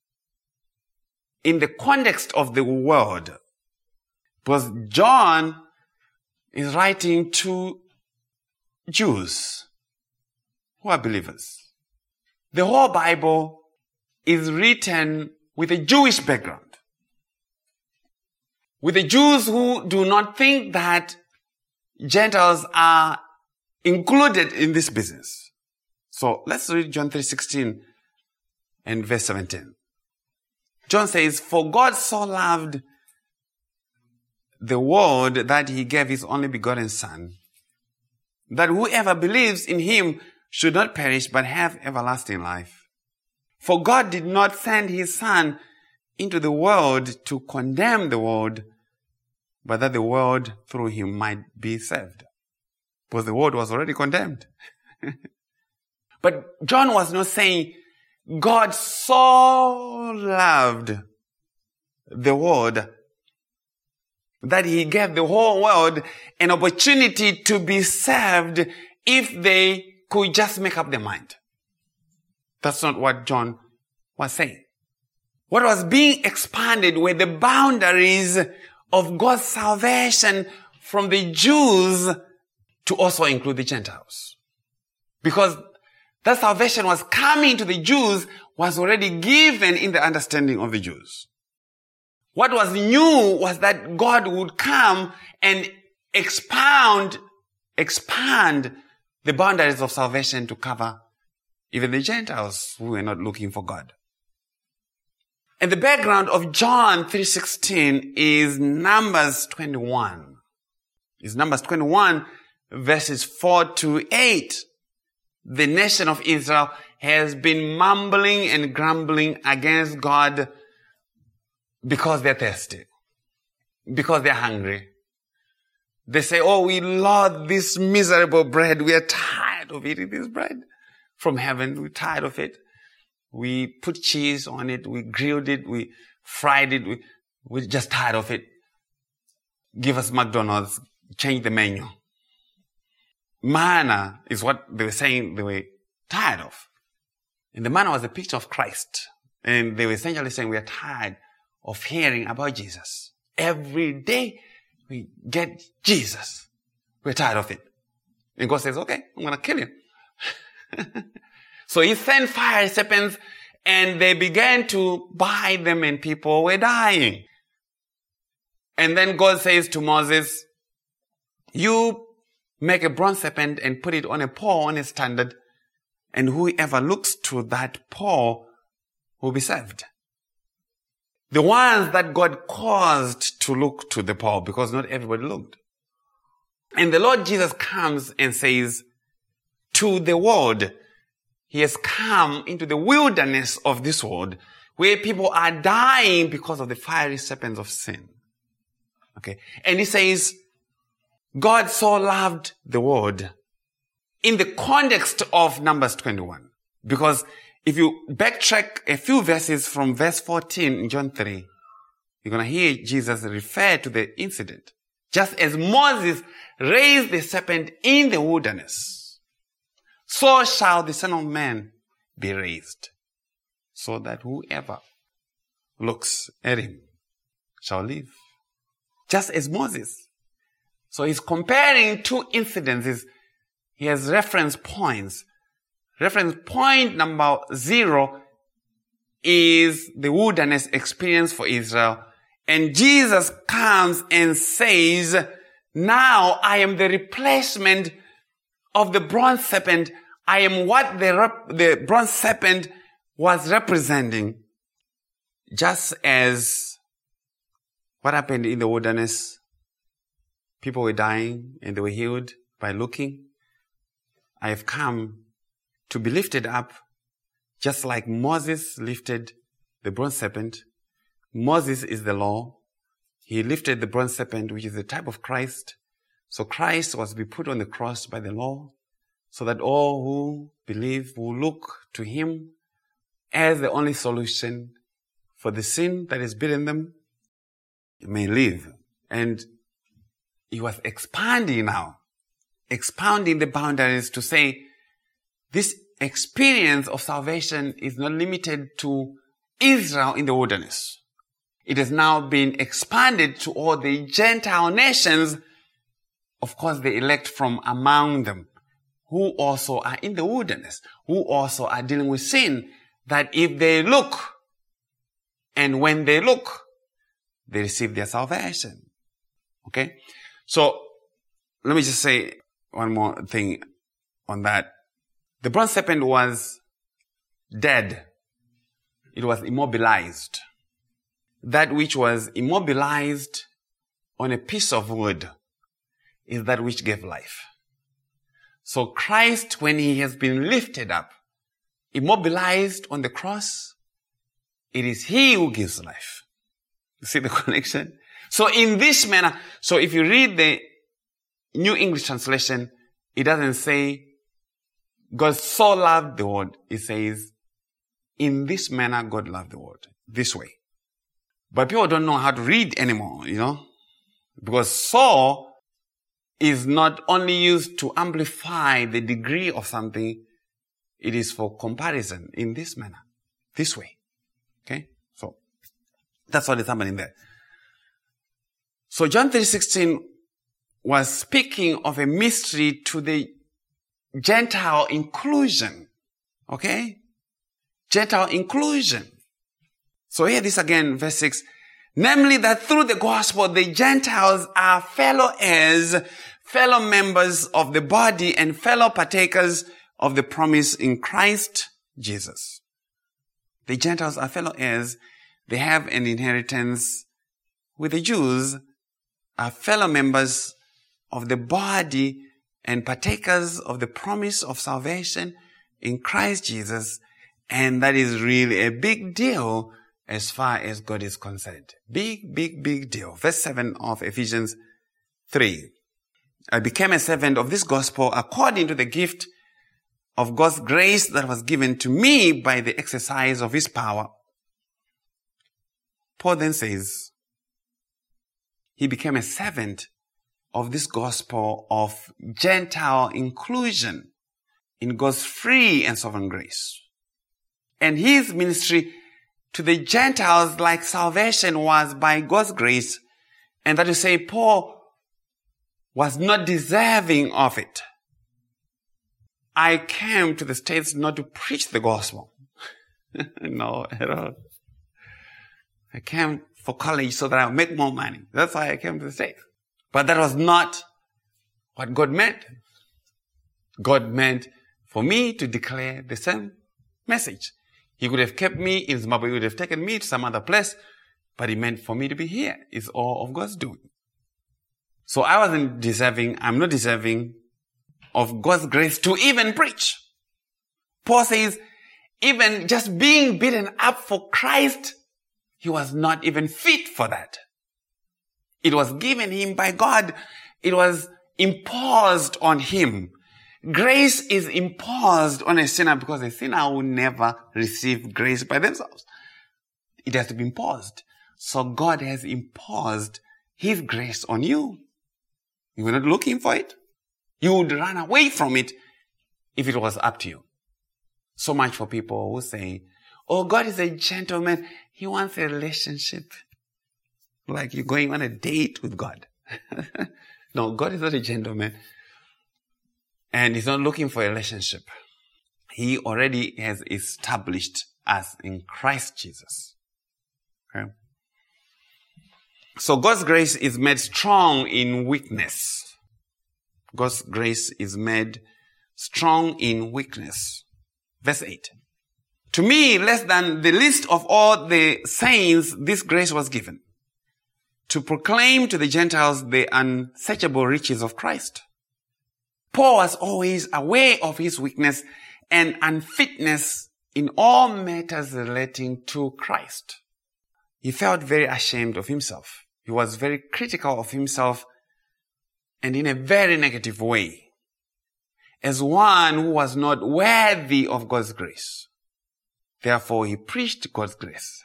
S1: In the context of the world, because John is writing to Jews who are believers. The whole Bible is written with a Jewish background. With the Jews who do not think that Gentiles are included in this business. So let's read John three sixteen and verse seventeen. John says, for God so loved the world that he gave his only begotten Son, that whoever believes in him should not perish but have everlasting life. For God did not send his Son into the world to condemn the world, but that the world through him might be saved. Because the world was already condemned. But John was not saying God so loved the world that he gave the whole world an opportunity to be saved if they could just make up their mind. That's not what John was saying. What was being expanded were the boundaries of God's salvation from the Jews to also include the Gentiles. Because that salvation was coming to the Jews was already given in the understanding of the Jews. What was new was that God would come and expound, expand the boundaries of salvation to cover even the Gentiles who were not looking for God. And the background of John three sixteen is Numbers twenty-one. It's Numbers twenty-one verses four to eight. The nation of Israel has been mumbling and grumbling against God because they're thirsty, because they're hungry. They say, oh, we love this miserable bread. We are tired of eating this bread from heaven. We're tired of it. We put cheese on it. We grilled it. We fried it. We, we're just tired of it. Give us McDonald's. Change the menu. Manna is what they were saying they were tired of. And the manna was a picture of Christ. And they were essentially saying we are tired of hearing about Jesus. Every day we get Jesus. We're tired of it. And God says, okay, I'm going to kill you. So he sent fire serpents and they began to bite them and people were dying. And then God says to Moses, you make a bronze serpent and put it on a pole, on a standard, and whoever looks to that pole will be saved. The ones that God caused to look to the pole, because not everybody looked. And the Lord Jesus comes and says to the world, he has come into the wilderness of this world where people are dying because of the fiery serpents of sin. Okay. And he says, God so loved the world in the context of Numbers twenty-one. Because if you backtrack a few verses from verse fourteen in John three, you're going to hear Jesus refer to the incident. Just as Moses raised the serpent in the wilderness, so shall the Son of Man be raised, so that whoever looks at him shall live. Just as Moses. So he's comparing two incidences. He has reference points. Reference point number zero is the wilderness experience for Israel. And Jesus comes and says, now I am the replacement of the bronze serpent. I am what the, rep- the bronze serpent was representing. Just as what happened in the wilderness, people were dying and they were healed by looking. I have come to be lifted up, just like Moses lifted the bronze serpent. Moses is the law. He lifted the bronze serpent, which is the type of Christ. So Christ was to be put on the cross by the law, so that all who believe will look to him as the only solution for the sin that is beaten them may live. And he was expanding now, expounding the boundaries to say, this experience of salvation is not limited to Israel in the wilderness. It has now been expanded to all the Gentile nations, of course the elect from among them, who also are in the wilderness, who also are dealing with sin, that if they look, and when they look, they receive their salvation. Okay? So, let me just say one more thing on that. The bronze serpent was dead. It was immobilized. That which was immobilized on a piece of wood is that which gave life. So Christ, when he has been lifted up, immobilized on the cross, it is he who gives life. You see the connection? So in this manner, so if you read the New English translation, it doesn't say, God so loved the world. It says, in this manner, God loved the world. This way. But people don't know how to read anymore, you know, because so is not only used to amplify the degree of something, it is for comparison in this manner, this way. Okay? So, that's what is happening there. So, John three sixteen was speaking of a mystery to the Gentile inclusion. Okay? Gentile inclusion. So hear this again, verse six. Namely that through the gospel, the Gentiles are fellow heirs, fellow members of the body, and fellow partakers of the promise in Christ Jesus. The Gentiles are fellow heirs. They have an inheritance with the Jews, are fellow members of the body and partakers of the promise of salvation in Christ Jesus. And that is really a big deal as far as God is concerned. Big, big, big deal. Verse seven of Ephesians three. I became a servant of this gospel according to the gift of God's grace that was given to me by the exercise of his power. Paul then says, he became a servant of this gospel of Gentile inclusion in God's free and sovereign grace. And his ministry to the Gentiles, like salvation, was by God's grace. And that is to say, Paul was not deserving of it. I came to the States not to preach the gospel. No, at all. I came for college so that I would make more money. That's why I came to the States. But that was not what God meant. God meant for me to declare the same message. He could have kept me in Zimbabwe. He would have taken me to some other place. But he meant for me to be here. It's all of God's doing. So I wasn't deserving, I'm not deserving of God's grace to even preach. Paul says, even just being beaten up for Christ, he was not even fit for that. It was given him by God. It was imposed on him. Grace is imposed on a sinner because a sinner will never receive grace by themselves. It has to be imposed. So God has imposed his grace on you. You were not looking for it. You would run away from it if it was up to you. So much for people who say, oh, God is a gentleman. He wants a relationship. Like you're going on a date with God. No, God is not a gentleman. And he's not looking for a relationship. He already has established as in Christ Jesus. Okay? So God's grace is made strong in weakness. God's grace is made strong in weakness. Verse eight. To me, less than the least of all the saints, this grace was given, to proclaim to the Gentiles the unsearchable riches of Christ. Paul was always aware of his weakness and unfitness in all matters relating to Christ. He felt very ashamed of himself. He was very critical of himself, and in a very negative way, as one who was not worthy of God's grace. Therefore, he preached God's grace.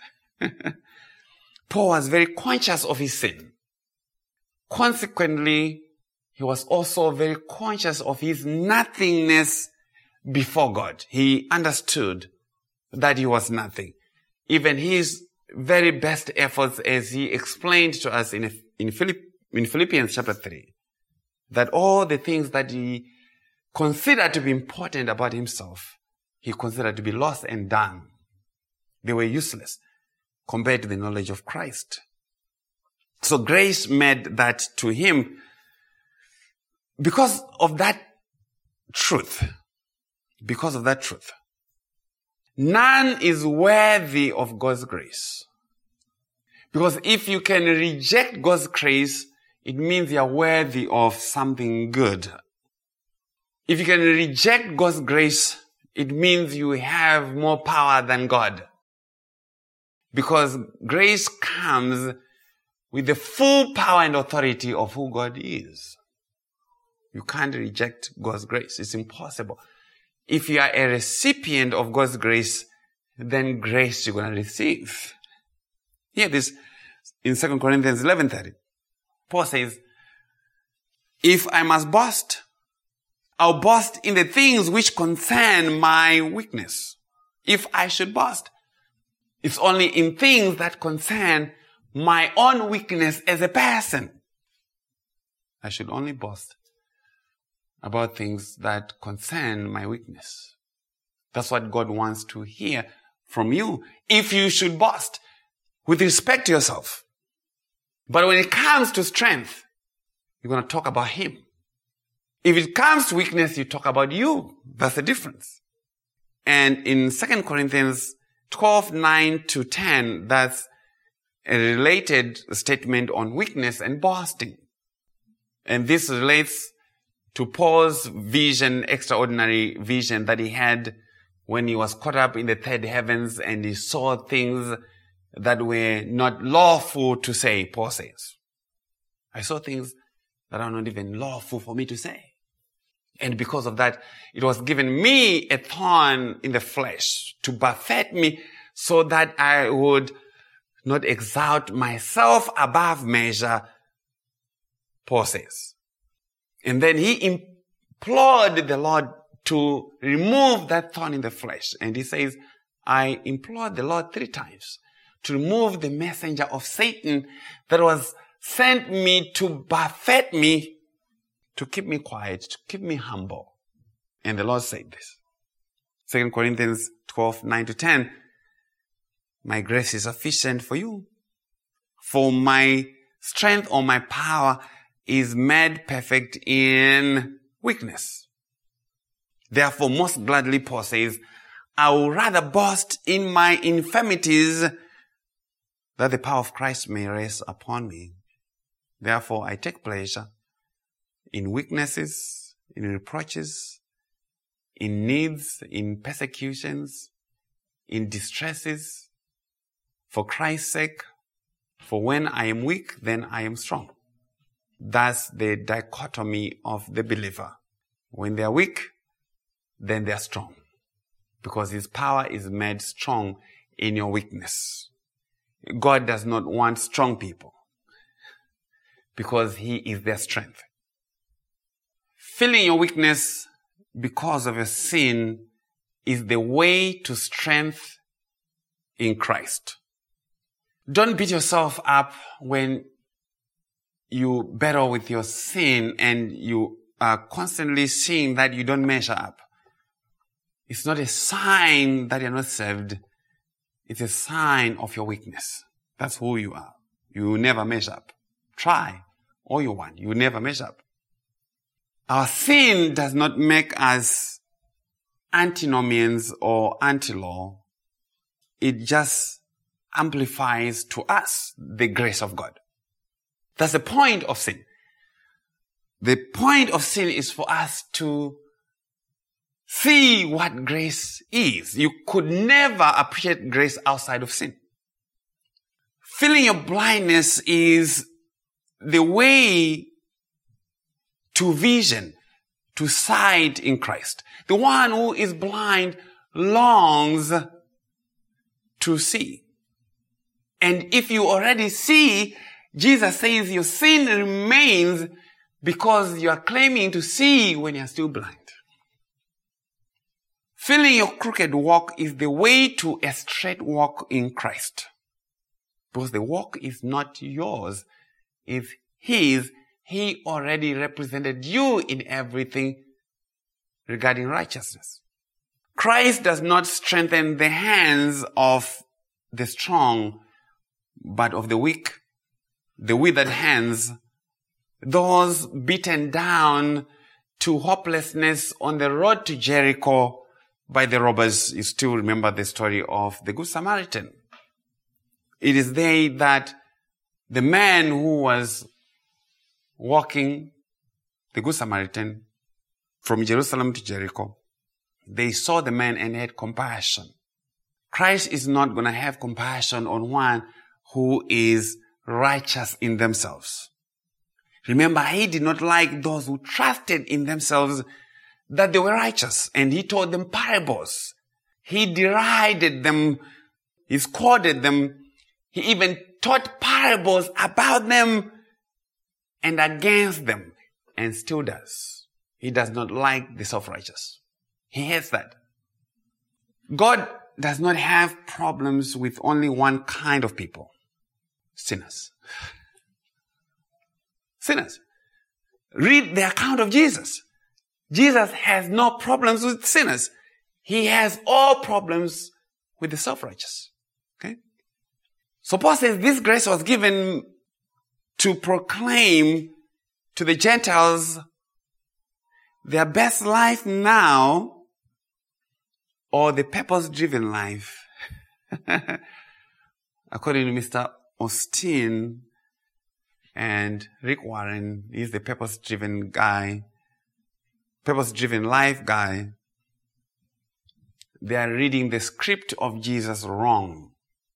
S1: Paul was very conscious of his sin. Consequently, he was also very conscious of his nothingness before God. He understood that he was nothing. Even his very best efforts, as he explained to us in, in, Philipp, in Philippians chapter three, that all the things that he considered to be important about himself, he considered to be lost and done. They were useless compared to the knowledge of Christ. So grace made that to him. Because of that truth, because of that truth, none is worthy of God's grace. Because if you can reject God's grace, it means you are worthy of something good. If you can reject God's grace, it means you have more power than God. Because grace comes with the full power and authority of who God is. You can't reject God's grace. It's impossible. If you are a recipient of God's grace, then grace you're going to receive. Hear this in Second Corinthians eleven thirty. Paul says, if I must boast, I'll boast in the things which concern my weakness. If I should boast, it's only in things that concern my own weakness as a person. I should only boast about things that concern my weakness. That's what God wants to hear from you. If you should boast with respect to yourself. But when it comes to strength, you're going to talk about Him. If it comes to weakness, you talk about you. That's the difference. And in Second Corinthians twelve, nine to ten, that's a related statement on weakness and boasting. And this relates to Paul's vision, extraordinary vision that he had when he was caught up in the third heavens and he saw things that were not lawful to say, Paul says. I saw things that are not even lawful for me to say. And because of that, it was given me a thorn in the flesh to buffet me so that I would not exalt myself above measure, Paul says. And then he implored the Lord to remove that thorn in the flesh. And he says, I implored the Lord three times to remove the messenger of Satan that was sent me to buffet me, to keep me quiet, to keep me humble. And the Lord said this. Second Corinthians twelve, nine to ten. My grace is sufficient for you. For my strength or my power is made perfect in weakness. Therefore, most gladly, Paul says, I will rather boast in my infirmities that the power of Christ may rest upon me. Therefore, I take pleasure in weaknesses, in reproaches, in needs, in persecutions, in distresses, for Christ's sake. For when I am weak, then I am strong. That's the dichotomy of the believer. When they are weak, then they are strong. Because His power is made strong in your weakness. God does not want strong people. Because He is their strength. Feeling your weakness because of your sin is the way to strength in Christ. Don't beat yourself up when you battle with your sin and you are constantly seeing that you don't measure up. It's not a sign that you're not saved. It's a sign of your weakness. That's who you are. You will never measure up. Try all you want. You will never measure up. Our sin does not make us antinomians or anti-law. It just amplifies to us the grace of God. That's the point of sin. The point of sin is for us to see what grace is. You could never appreciate grace outside of sin. Feeling your blindness is the way to vision, to sight in Christ. The one who is blind longs to see. And if you already see, Jesus says your sin remains because you are claiming to see when you are still blind. Feeling your crooked walk is the way to a straight walk in Christ. Because the walk is not yours, it's His. He already represented you in everything regarding righteousness. Christ does not strengthen the hands of the strong, but of the weak, the withered hands, those beaten down to hopelessness on the road to Jericho by the robbers. You still remember the story of the Good Samaritan. It is they that the man who was walking, the Good Samaritan, from Jerusalem to Jericho, they saw the man and had compassion. Christ is not going to have compassion on one who is righteous in themselves. Remember, He did not like those who trusted in themselves that they were righteous, and He told them parables. He derided them. He scolded them. He even taught parables about them and against them, and still does. He does not like the self-righteous. He hates that. God does not have problems with only one kind of people. Sinners. Sinners. Read the account of Jesus. Jesus has no problems with sinners. He has all problems with the self-righteous. Okay? So Paul says this grace was given to proclaim to the Gentiles their best life now, or the purpose-driven life. According to Mister Austin and Rick Warren, he's the purpose-driven guy, purpose-driven life guy. They are reading the script of Jesus wrong.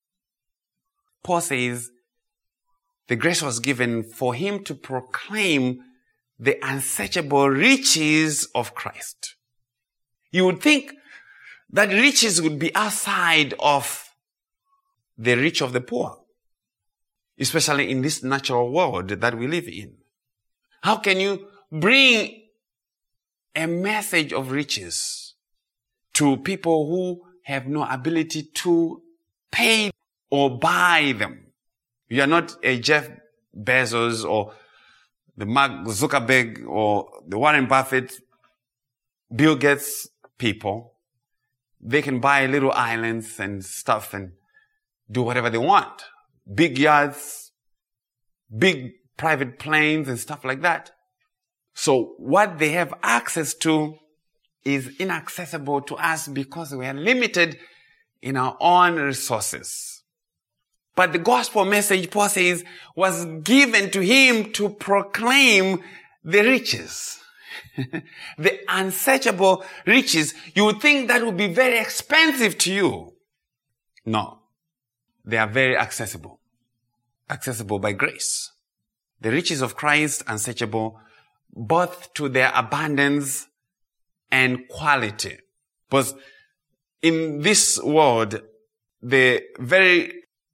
S1: Paul says the grace was given for him to proclaim the unsearchable riches of Christ. You would think that riches would be outside of the rich of the poor, especially in this natural world that we live in. How can you bring a message of riches to people who have no ability to pay or buy them? You are not a Jeff Bezos or the Mark Zuckerberg or the Warren Buffett, Bill Gates people. They can buy little islands and stuff and do whatever they want. Big yachts, big private planes and stuff like that. So what they have access to is inaccessible to us because we are limited in our own resources. But the gospel message, Paul says, was given to him to proclaim the riches. The unsearchable riches. You would think that would be very expensive to you. No. They are very accessible. Accessible by grace. The riches of Christ, unsearchable, both to their abundance and quality. Because in this world, the very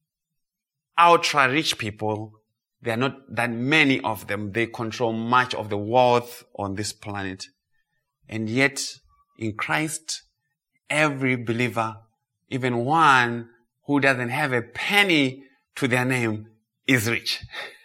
S1: ultra rich people, there are not that many of them. They control much of the wealth on this planet. And yet, in Christ, every believer, even one who doesn't have a penny to their name, is rich.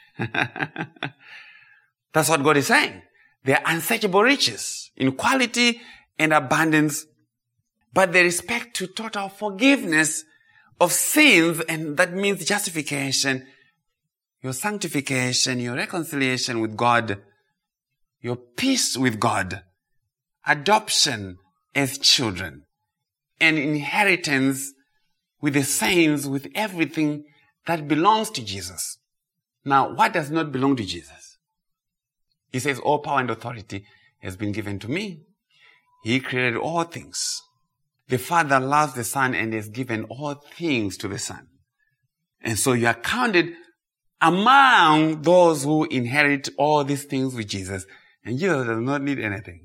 S1: That's what God is saying. They are unsearchable riches in quality and abundance, but they respect to total forgiveness of sins, and that means justification, your sanctification, your reconciliation with God, your peace with God, adoption as children, and inheritance with the saints, with everything that belongs to Jesus. Now, what does not belong to Jesus? He says, all power and authority has been given to me. He created all things. The Father loves the Son and has given all things to the Son. And so you are counted among those who inherit all these things with Jesus. And Jesus does not need anything.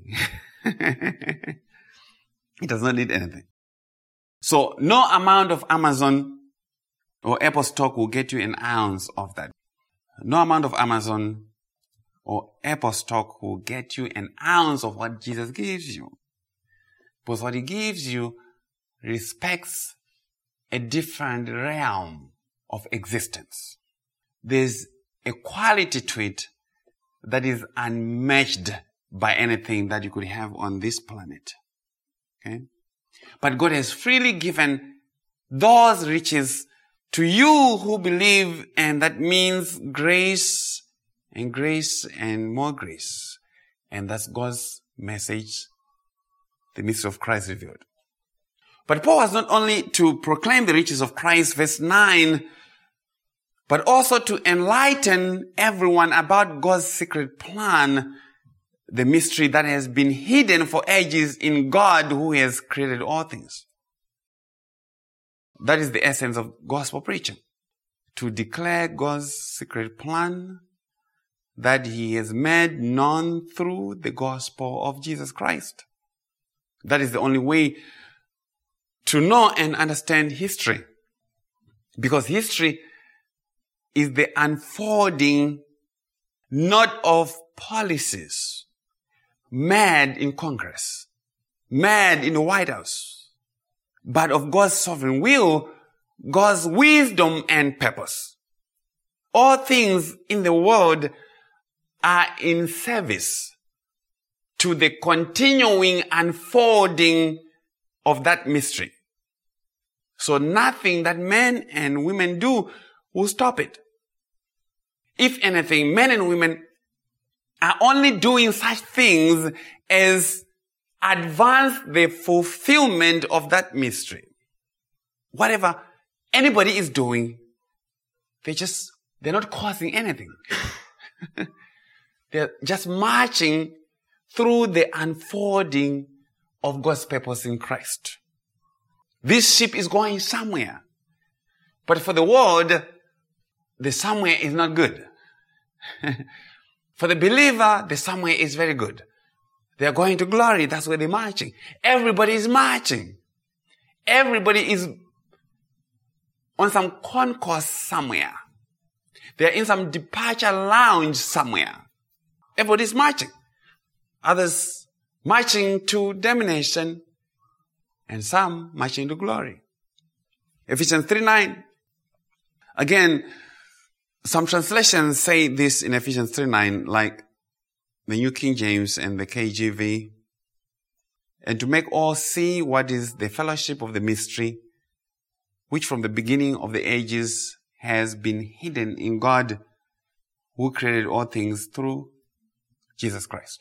S1: He does not need anything. So no amount of Amazon or Apple stock will get you an ounce of that. No amount of Amazon or Apple stock will get you an ounce of what Jesus gives you. Because what he gives you respects a different realm of existence. There's a quality to it that is unmatched by anything that you could have on this planet. Okay? But God has freely given those riches to you who believe, and that means grace and grace and more grace. And that's God's message, the mystery of Christ revealed. But Paul was not only to proclaim the riches of Christ, verse nine, but also to enlighten everyone about God's secret plan, the mystery that has been hidden for ages in God who has created all things. That is the essence of gospel preaching. To declare God's secret plan that he has made known through the gospel of Jesus Christ. That is the only way to know and understand history. Because history is the unfolding not of policies made in Congress, made in the White House, but of God's sovereign will, God's wisdom and purpose. All things in the world are in service to the continuing unfolding of that mystery. So nothing that men and women do will stop it. If anything, men and women are only doing such things as advance the fulfillment of that mystery. Whatever anybody is doing, they just, they're not causing anything. They're just marching through the unfolding of God's purpose in Christ. This ship is going somewhere. But for the world, the somewhere is not good. For the believer, the somewhere is very good. They are going to glory. That's where they're marching. Everybody is marching. Everybody is on some concourse somewhere. They're in some departure lounge somewhere. Everybody is marching. Others marching to damnation, and some marching to glory. Ephesians three nine. Again, some translations say this in Ephesians three nine, like the New King James and the K J V. And to make all see what is the fellowship of the mystery, which from the beginning of the ages has been hidden in God, who created all things through Jesus Christ.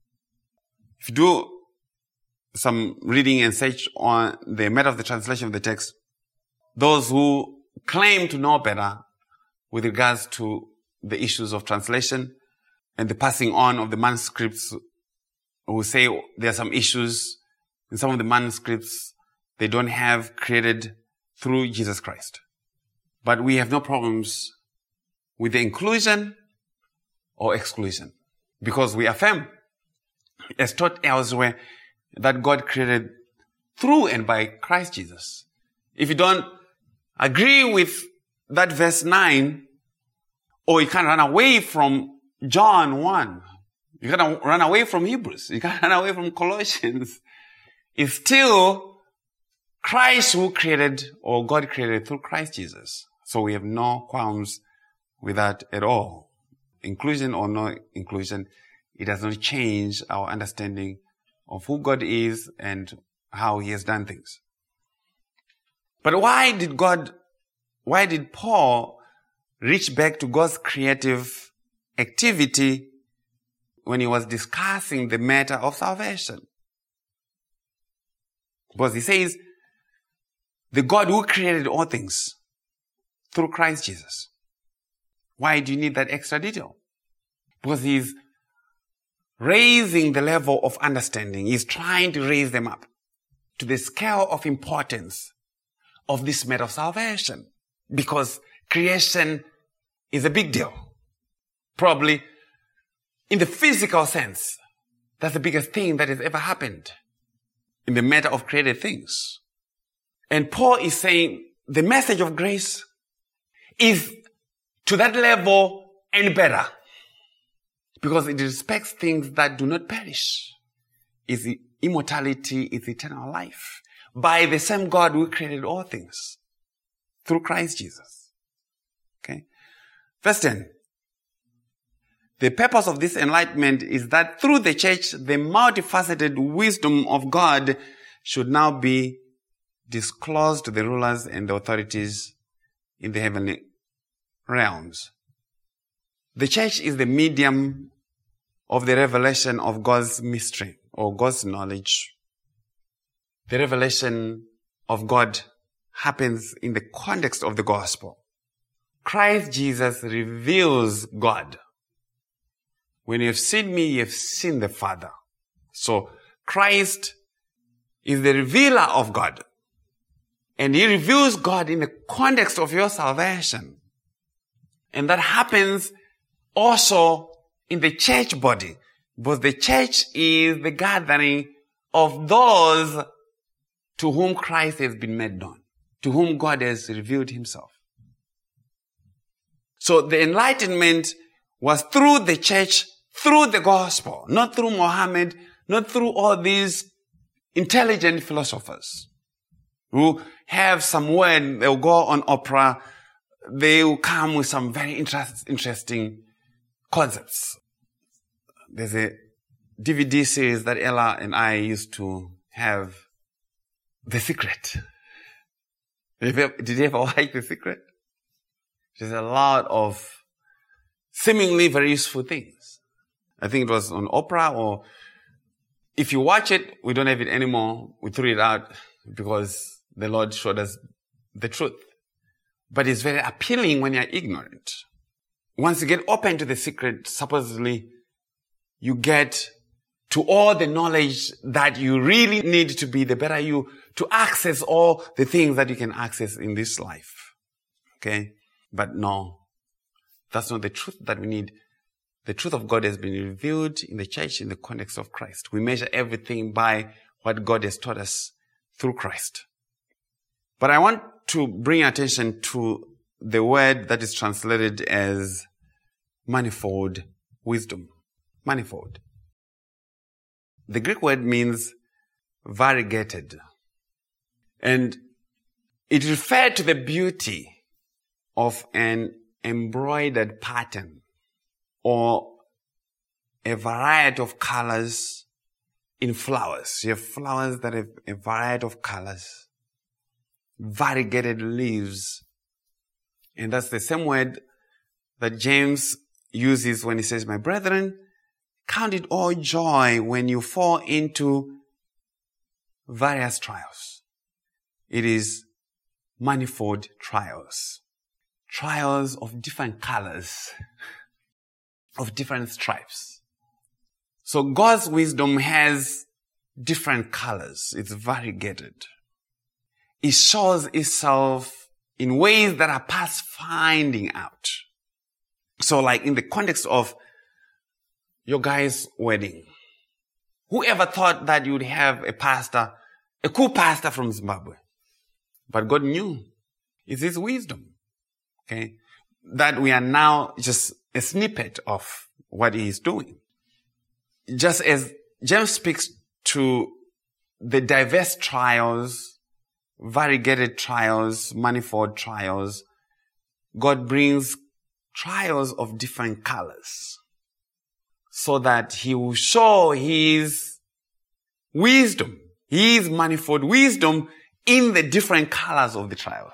S1: If you do some reading and search on the matter of the translation of the text, those who claim to know better with regards to the issues of translation and the passing on of the manuscripts, who say there are some issues in some of the manuscripts they don't have created through Jesus Christ. But we have no problems with the inclusion or exclusion, because we affirm, as taught elsewhere, that God created through and by Christ Jesus. If you don't agree with that verse nine, or you can't run away from John one, you can't run away from Hebrews, you can't run away from Colossians, it's still Christ who created, or God created through Christ Jesus. So we have no qualms with that at all. Inclusion or no inclusion, it does not change our understanding of who God is and how he has done things. But why did God, why did Paul reach back to God's creative activity when he was discussing the matter of salvation? Because he says, the God who created all things through Christ Jesus. Why do you need that extra detail? Because he's raising the level of understanding. He's trying to raise them up to the scale of importance of this matter of salvation. Because creation is a big deal. Probably in the physical sense, that's the biggest thing that has ever happened in the matter of created things. And Paul is saying the message of grace is to that level and better. Because it respects things that do not perish. It's immortality, it's eternal life. By the same God who created all things. Through Christ Jesus. Okay? Verse ten. The purpose of this enlightenment is that through the church, the multifaceted wisdom of God should now be disclosed to the rulers and the authorities in the heavenly realms. The church is the medium of the revelation of God's mystery or God's knowledge. The revelation of God happens in the context of the gospel. Christ Jesus reveals God. When you have seen me, you have seen the Father. So Christ is the revealer of God. And he reveals God in the context of your salvation. And that happens also in the church body. Because the church is the gathering of those to whom Christ has been made known. To whom God has revealed himself. So the enlightenment was through the church, through the gospel, not through Muhammad, not through all these intelligent philosophers who have some word, they'll go on opera, they will come with some very interest, interesting concepts. There's a D V D series that Ella and I used to have, The Secret. Did you ever, did you ever like The Secret? There's a lot of seemingly very useful things. I think it was on Oprah, or if you watch it, we don't have it anymore. We threw it out because the Lord showed us the truth. But it's very appealing when you're ignorant. Once you get open to The Secret, supposedly you get to all the knowledge that you really need to be the better you, to access all the things that you can access in this life. Okay? But no, that's not the truth that we need. The truth of God has been revealed in the church in the context of Christ. We measure everything by what God has taught us through Christ. But I want to bring attention to the word that is translated as manifold wisdom. Manifold. The Greek word means variegated. And it referred to the beauty of an embroidered pattern or a variety of colors in flowers. You have flowers that have a variety of colors, variegated leaves. And that's the same word that James uses when he says, my brethren, count it all joy when you fall into various trials. It is manifold trials. Trials of different colors, of different stripes. So God's wisdom has different colors. It's variegated. It shows itself in ways that are past finding out. So like in the context of your guy's wedding, whoever thought that you'd have a pastor, a cool pastor from Zimbabwe? But God knew. It's his wisdom. Okay, that we are now just a snippet of what he is doing. Just as James speaks to the diverse trials, variegated trials, manifold trials, God brings trials of different colors so that he will show his wisdom, his manifold wisdom in the different colors of the trials.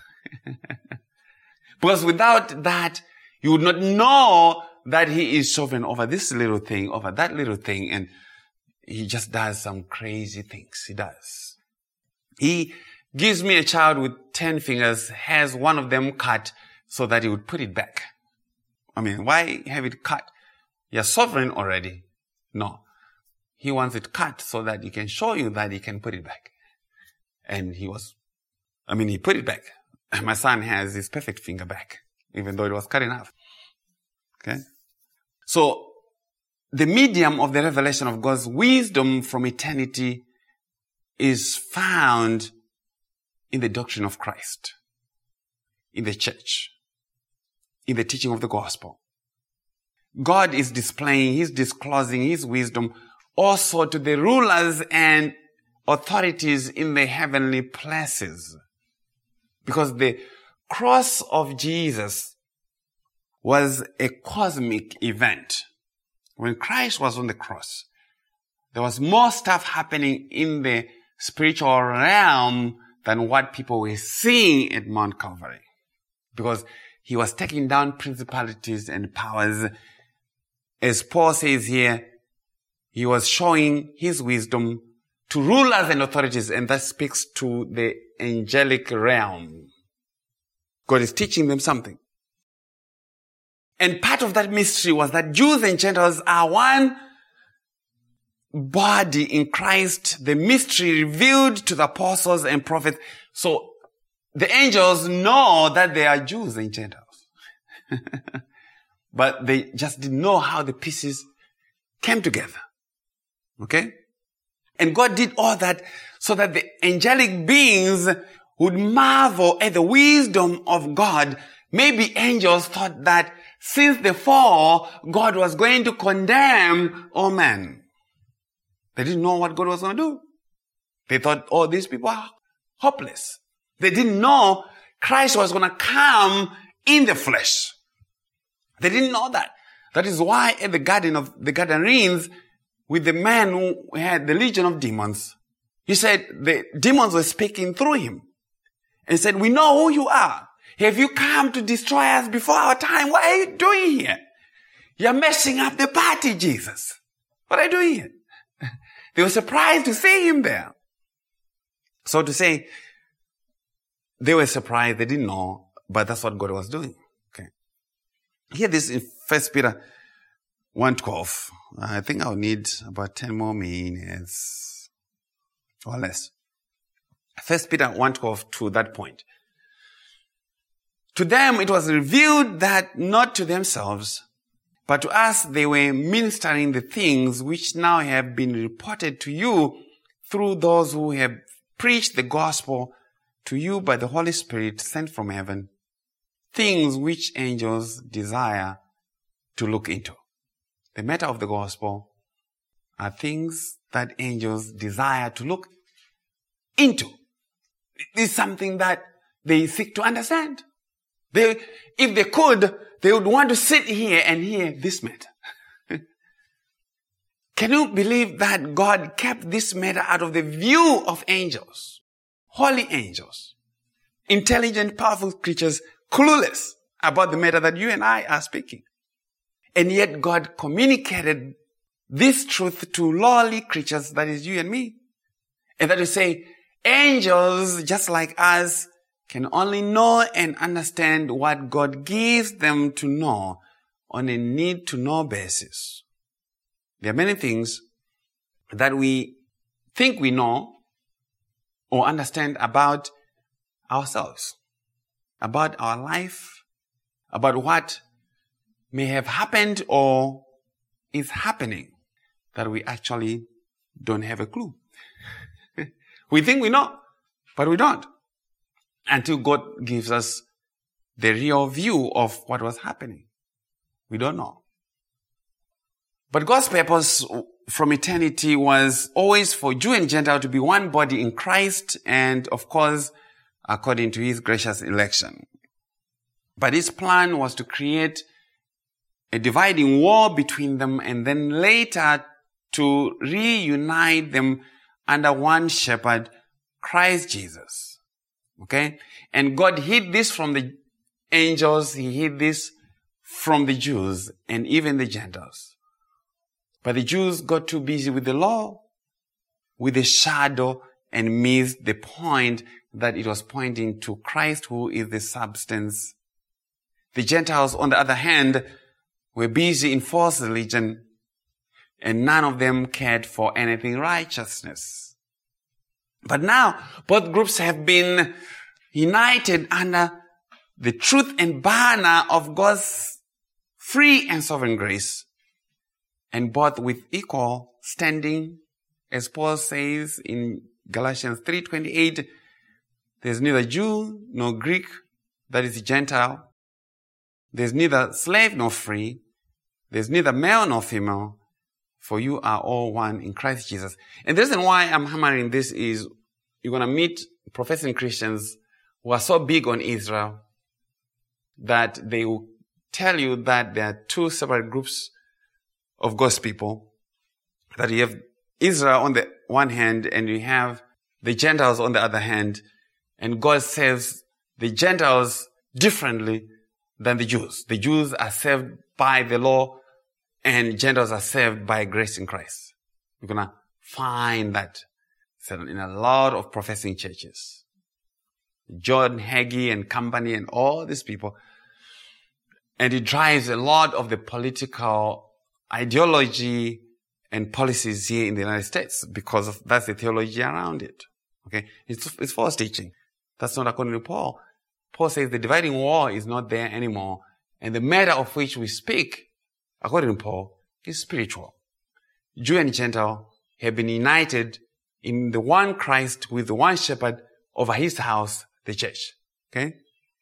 S1: Because without that, you would not know that he is sovereign over this little thing, over that little thing, and he just does some crazy things. He does. He gives me a child with ten fingers, has one of them cut so that he would put it back. I mean, why have it cut? You're sovereign already. No. He wants it cut so that he can show you that he can put it back. And he was, I mean, he put it back. My son has his perfect finger back, even though it was cut in half. Okay? So, the medium of the revelation of God's wisdom from eternity is found in the doctrine of Christ, in the church, in the teaching of the gospel. God is displaying, He's disclosing His wisdom also to the rulers and authorities in the heavenly places. Because the cross of Jesus was a cosmic event. When Christ was on the cross, there was more stuff happening in the spiritual realm than what people were seeing at Mount Calvary. Because He was taking down principalities and powers. As Paul says here, He was showing His wisdom to rulers and authorities, and that speaks to the angelic realm. God is teaching them something. And part of that mystery was that Jews and Gentiles are one body in Christ, the mystery revealed to the apostles and prophets. So the angels know that they are Jews and Gentiles. But they just didn't know how the pieces came together. Okay? And God did all that so that the angelic beings would marvel at the wisdom of God. Maybe angels thought that since the fall, God was going to condemn all men. They didn't know what God was going to do. They thought, oh, these people are hopeless. They didn't know Christ was going to come in the flesh. They didn't know that. That is why at the Garden of the Gadarenes, with the man who had the legion of demons, he said the demons were speaking through him. And said, we know who you are. Have you come to destroy us before our time? What are you doing here? You're messing up the party, Jesus. What are you doing here? They were surprised to see him there. So to say, they were surprised, they didn't know, but that's what God was doing. Okay. Hear this in First Peter one twelve. I think I'll need about ten more minutes or less. First Peter one twelve to that point. To them it was revealed that not to themselves, but to us they were ministering the things which now have been reported to you through those who have preached the gospel to you by the Holy Spirit sent from heaven, things which angels desire to look into. The matter of the gospel are things that angels desire to look into. It is something that they seek to understand. They, if they could, they would want to sit here and hear this matter. Can you believe that God kept this matter out of the view of angels? Holy angels. Intelligent, powerful creatures, clueless about the matter that you and I are speaking. And yet God communicated this truth to lowly creatures, that is you and me. And that is say, angels, just like us, can only know and understand what God gives them to know on a need-to-know basis. There are many things that we think we know or understand about ourselves, about our life, about what may have happened or is happening, that we actually don't have a clue. We think we know, but we don't. Until God gives us the real view of what was happening. We don't know. But God's purpose from eternity was always for Jew and Gentile to be one body in Christ, and of course, according to His gracious election. But His plan was to create a dividing wall between them, and then later to reunite them under one shepherd, Christ Jesus. Okay? And God hid this from the angels. He hid this from the Jews and even the Gentiles. But the Jews got too busy with the law, with the shadow, and missed the point that it was pointing to Christ, who is the substance. The Gentiles, on the other hand, were busy in false religion, and none of them cared for anything righteousness. But now, both groups have been united under the truth and banner of God's free and sovereign grace, and both with equal standing, as Paul says in Galatians three twenty-eight, there's neither Jew nor Greek, that is Gentile. There's neither slave nor free. There's neither male nor female, for you are all one in Christ Jesus. And the reason why I'm hammering this is you're going to meet professing Christians who are so big on Israel that they will tell you that there are two separate groups of God's people, that you have Israel on the one hand and you have the Gentiles on the other hand, and God saves the Gentiles differently than the Jews. The Jews are saved by the law and Gentiles are saved by grace in Christ. You're going to find that in a lot of professing churches. John Hagee and company and all these people. And it drives a lot of the political ideology and policies here in the United States because of, that's the theology around it. Okay? It's, it's false teaching. That's not according to Paul. Paul says the dividing wall is not there anymore. And the matter of which we speak, according to Paul, is spiritual. Jew and Gentile have been united in the one Christ with the one shepherd over his house, the church. Okay?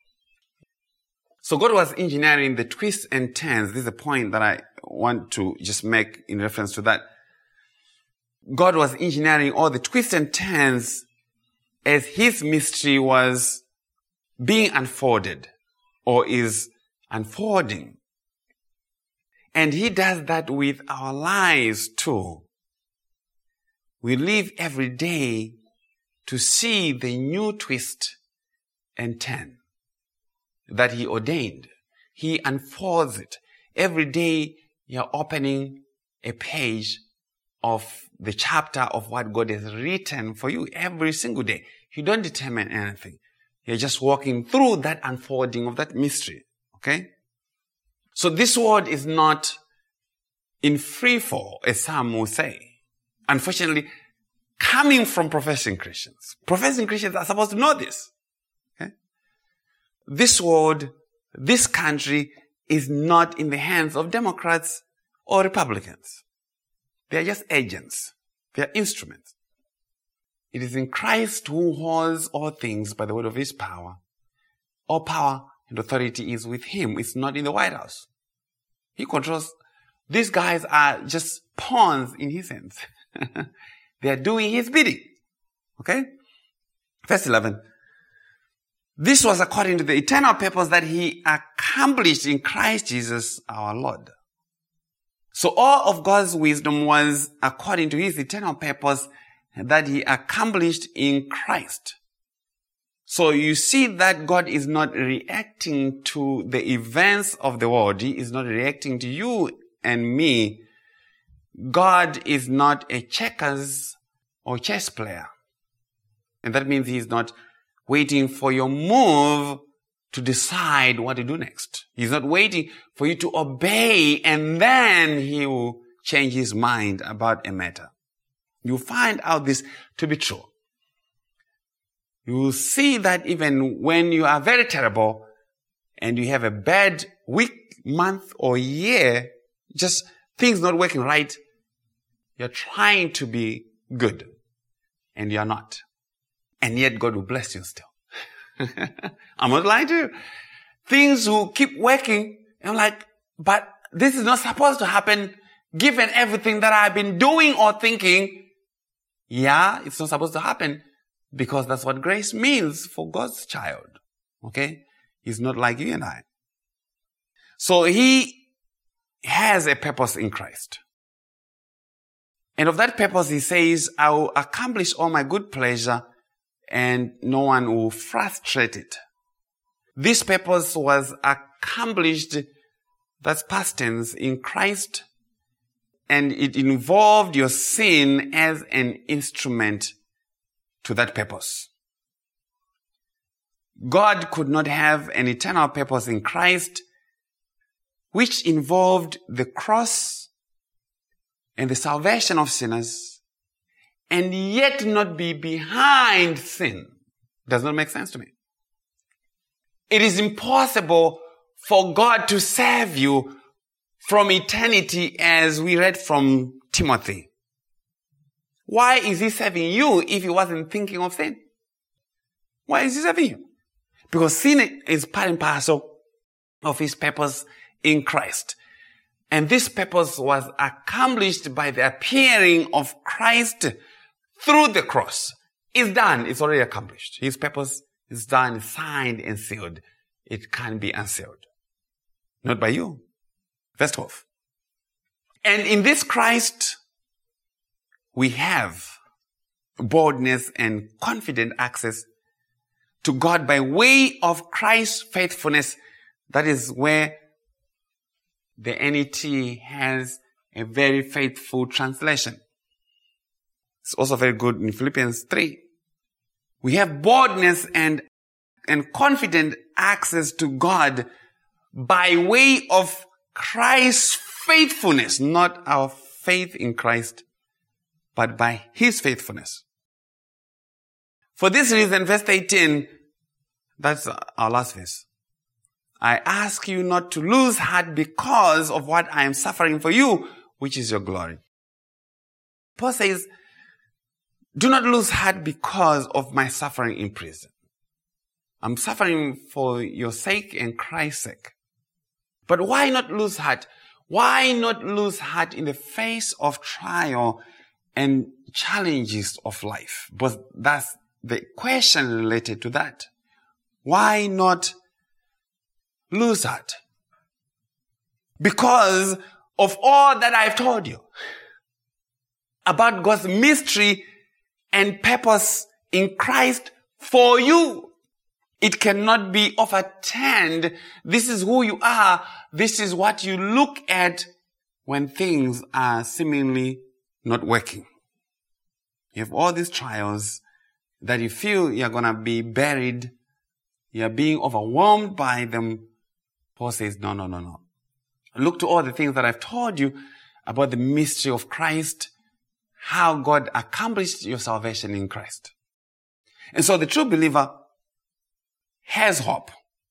S1: So God was engineering the twists and turns. This is a point that I want to just make in reference to that. God was engineering all the twists and turns as his mystery was being unfolded or is unfolding. And he does that with our lives too. We live every day to see the new twist and turn that he ordained. He unfolds it. Every day you're opening a page of the chapter of what God has written for you every single day. You don't determine anything. You're just walking through that unfolding of that mystery. Okay? So this word is not in free fall, as some will say. Unfortunately, coming from professing Christians. Professing Christians are supposed to know this. Okay? This world, this country is not in the hands of Democrats or Republicans. They are just agents. They are instruments. It is in Christ who holds all things by the word of his power. All power and authority is with him. It's not in the White House. He controls. These guys are just pawns in his hands. They are doing his bidding. Okay? Verse eleven. This was according to the eternal purpose that he accomplished in Christ Jesus our Lord. So all of God's wisdom was according to his eternal purpose that he accomplished in Christ. So you see that God is not reacting to the events of the world. He is not reacting to you and me. God is not a checkers or chess player. And that means he is not waiting for your move to decide what to do next. He's not waiting for you to obey and then he will change his mind about a matter. You find out this to be true. You will see that even when you are very terrible and you have a bad week, month, or year, just things not working right, you're trying to be good and you're not. And yet God will bless you still. I'm not lying to you. Things will keep working. And I'm like, but this is not supposed to happen given everything that I've been doing or thinking. Yeah, it's not supposed to happen because that's what grace means for God's child. Okay? He's not like you and I. So he has a purpose in Christ. And of that purpose, he says, I will accomplish all my good pleasure and no one will frustrate it. This purpose was accomplished, that's past tense, in Christ, and it involved your sin as an instrument to that purpose. God could not have an eternal purpose in Christ, which involved the cross and the salvation of sinners, and yet not be behind sin. Does not make sense to me. It is impossible for God to save you from eternity, as we read from Timothy. Why is he saving you if he wasn't thinking of sin? Why is he saving you? Because sin is part and parcel of his purpose in Christ. And this purpose was accomplished by the appearing of Christ through the cross. It's done. It's already accomplished. His purpose is done, signed and sealed. It can be unsealed. Not by you. Verse twelve. And in this Christ, we have boldness and confident access to God by way of Christ's faithfulness. That is where the N E T has a very faithful translation. It's also very good in Philippians three. We have boldness and, and confident access to God by way of Christ's faithfulness, not our faith in Christ, but by his faithfulness. For this reason, verse eighteen, that's our last verse. I ask you not to lose heart because of what I am suffering for you, which is your glory. Paul says, do not lose heart because of my suffering in prison. I'm suffering for your sake and Christ's sake. But why not lose heart? Why not lose heart in the face of trial and challenges of life? But that's the question related to that. Why not lose heart? Because of all that I've told you about God's mystery and purpose in Christ for you. It cannot be overturned. This is who you are. This is what you look at when things are seemingly not working. You have all these trials that you feel you're going to be buried. You're being overwhelmed by them. Paul says, no, no, no, no. Look to all the things that I've told you about the mystery of Christ, how God accomplished your salvation in Christ. And so the true believer has hope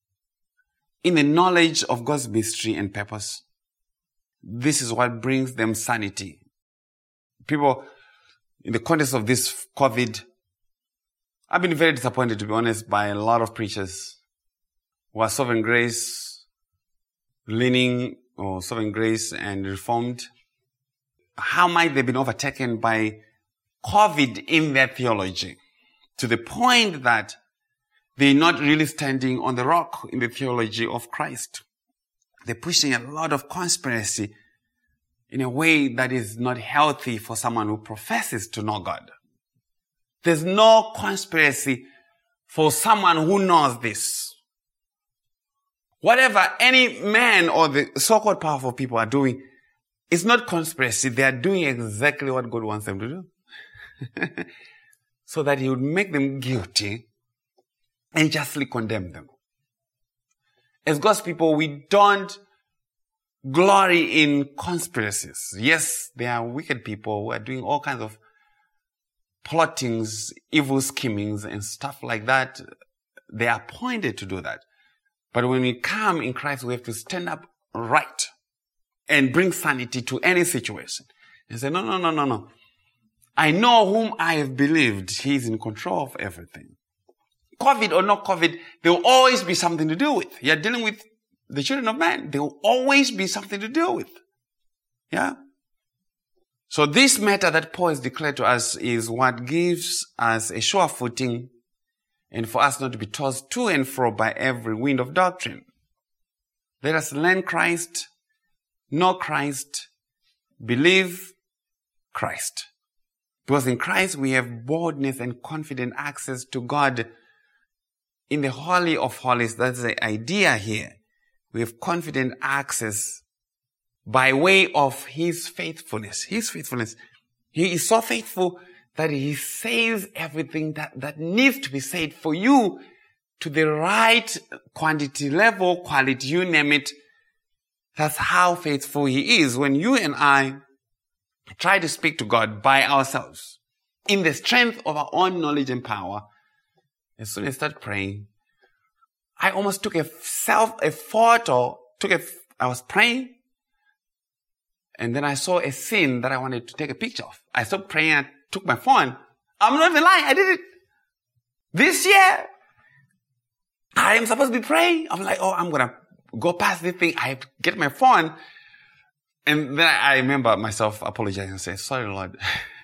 S1: in the knowledge of God's mystery and purpose. This is what brings them sanity. People, in the context of this COVID, I've been very disappointed, to be honest, by a lot of preachers who are sovereign grace, leaning, or sovereign grace and reformed. How might they have been overtaken by COVID in their theology to the point that they're not really standing on the rock in the theology of Christ. They're pushing a lot of conspiracy in a way that is not healthy for someone who professes to know God. There's no conspiracy for someone who knows this. Whatever any man or the so-called powerful people are doing, it's not conspiracy. They are doing exactly what God wants them to do. So that he would make them guilty and justly condemn them. As God's people, we don't glory in conspiracies. Yes, there are wicked people who are doing all kinds of plottings, evil schemings, and stuff like that. They are appointed to do that. But when we come in Christ, we have to stand up right and bring sanity to any situation. And say, no, no, no, no, no. I know whom I have believed. He is in control of everything. COVID or not COVID, there will always be something to deal with. You're dealing with the children of man. There will always be something to deal with. Yeah? So this matter that Paul has declared to us is what gives us a sure footing and for us not to be tossed to and fro by every wind of doctrine. Let us learn Christ, know Christ, believe Christ. Because in Christ we have boldness and confident access to God in the Holy of Holies. That's the idea here. We have confident access by way of His faithfulness. His faithfulness. He is so faithful that He says everything that, that needs to be said for you to the right quantity level, quality, you name it. That's how faithful He is. When you and I try to speak to God by ourselves, in the strength of our own knowledge and power, as soon as I start praying, I almost took a self, a photo, took a, I was praying, and then I saw a scene that I wanted to take a picture of. I stopped praying, I took my phone. I'm not even lying, I did it. This year, I am supposed to be praying. I'm like, oh, I'm going to go past this thing. I have to get my phone. And then I remember myself apologizing and saying, sorry, Lord.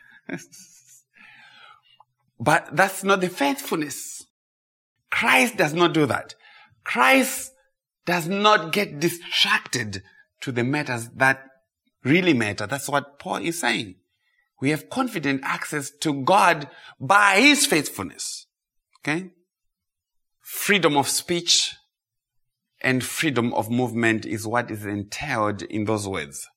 S1: But that's not the faithfulness. Christ does not do that. Christ does not get distracted to the matters that really matter. That's what Paul is saying. We have confident access to God by His faithfulness. Okay? Freedom of speech and freedom of movement is what is entailed in those words.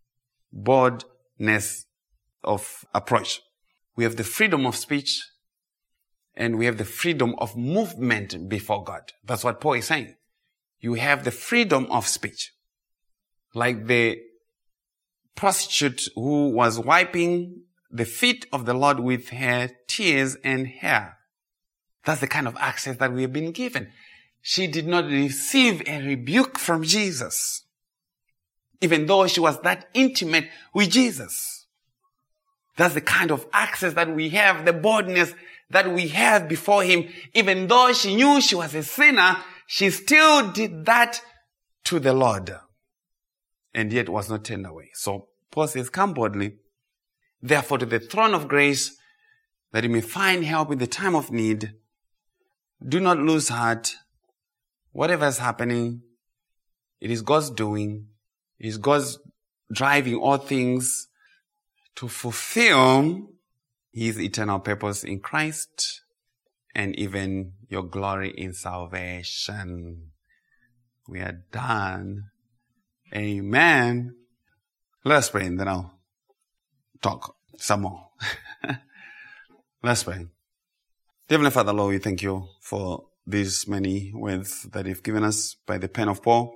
S1: Boldness of approach. We have the freedom of speech and we have the freedom of movement before God. That's what Paul is saying. You have the freedom of speech. Like the prostitute who was wiping the feet of the Lord with her tears and hair. That's the kind of access that we have been given. She did not receive a rebuke from Jesus, even though she was that intimate with Jesus. That's the kind of access that we have, the boldness that we have before Him. Even though she knew she was a sinner, she still did that to the Lord, and yet was not turned away. So Paul says, come boldly, therefore, to the throne of grace, that you may find help in the time of need. Do not lose heart. Whatever is happening, it is God's doing. It is God's driving all things to fulfill His eternal purpose in Christ and even your glory in salvation. We are done. Amen. Let's pray and then I'll talk some more. Let's pray. Heavenly Father, Lord, we thank you for these many words that you've given us by the pen of Paul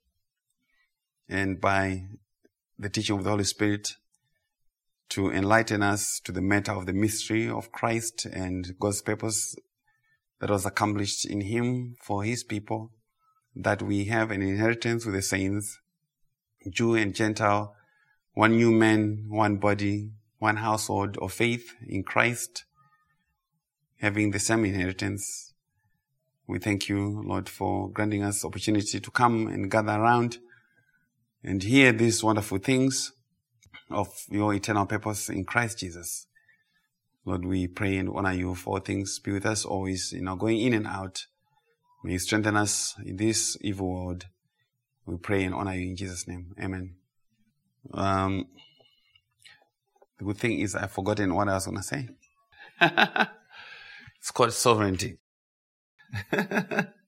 S1: and by the teaching of the Holy Spirit to enlighten us to the matter of the mystery of Christ and God's purpose that was accomplished in Him for His people, that we have an inheritance with the saints, Jew and Gentile, one new man, one body, one household of faith in Christ, having the same inheritance. We thank you, Lord, for granting us opportunity to come and gather around and hear these wonderful things of your eternal purpose in Christ Jesus. Lord, we pray and honor you for all things. Be with us always in our going in and out. May you strengthen us in this evil world. We pray and honor you in Jesus' name. Amen. Um, the good thing is I've forgotten what I was going to say. It's called sovereignty.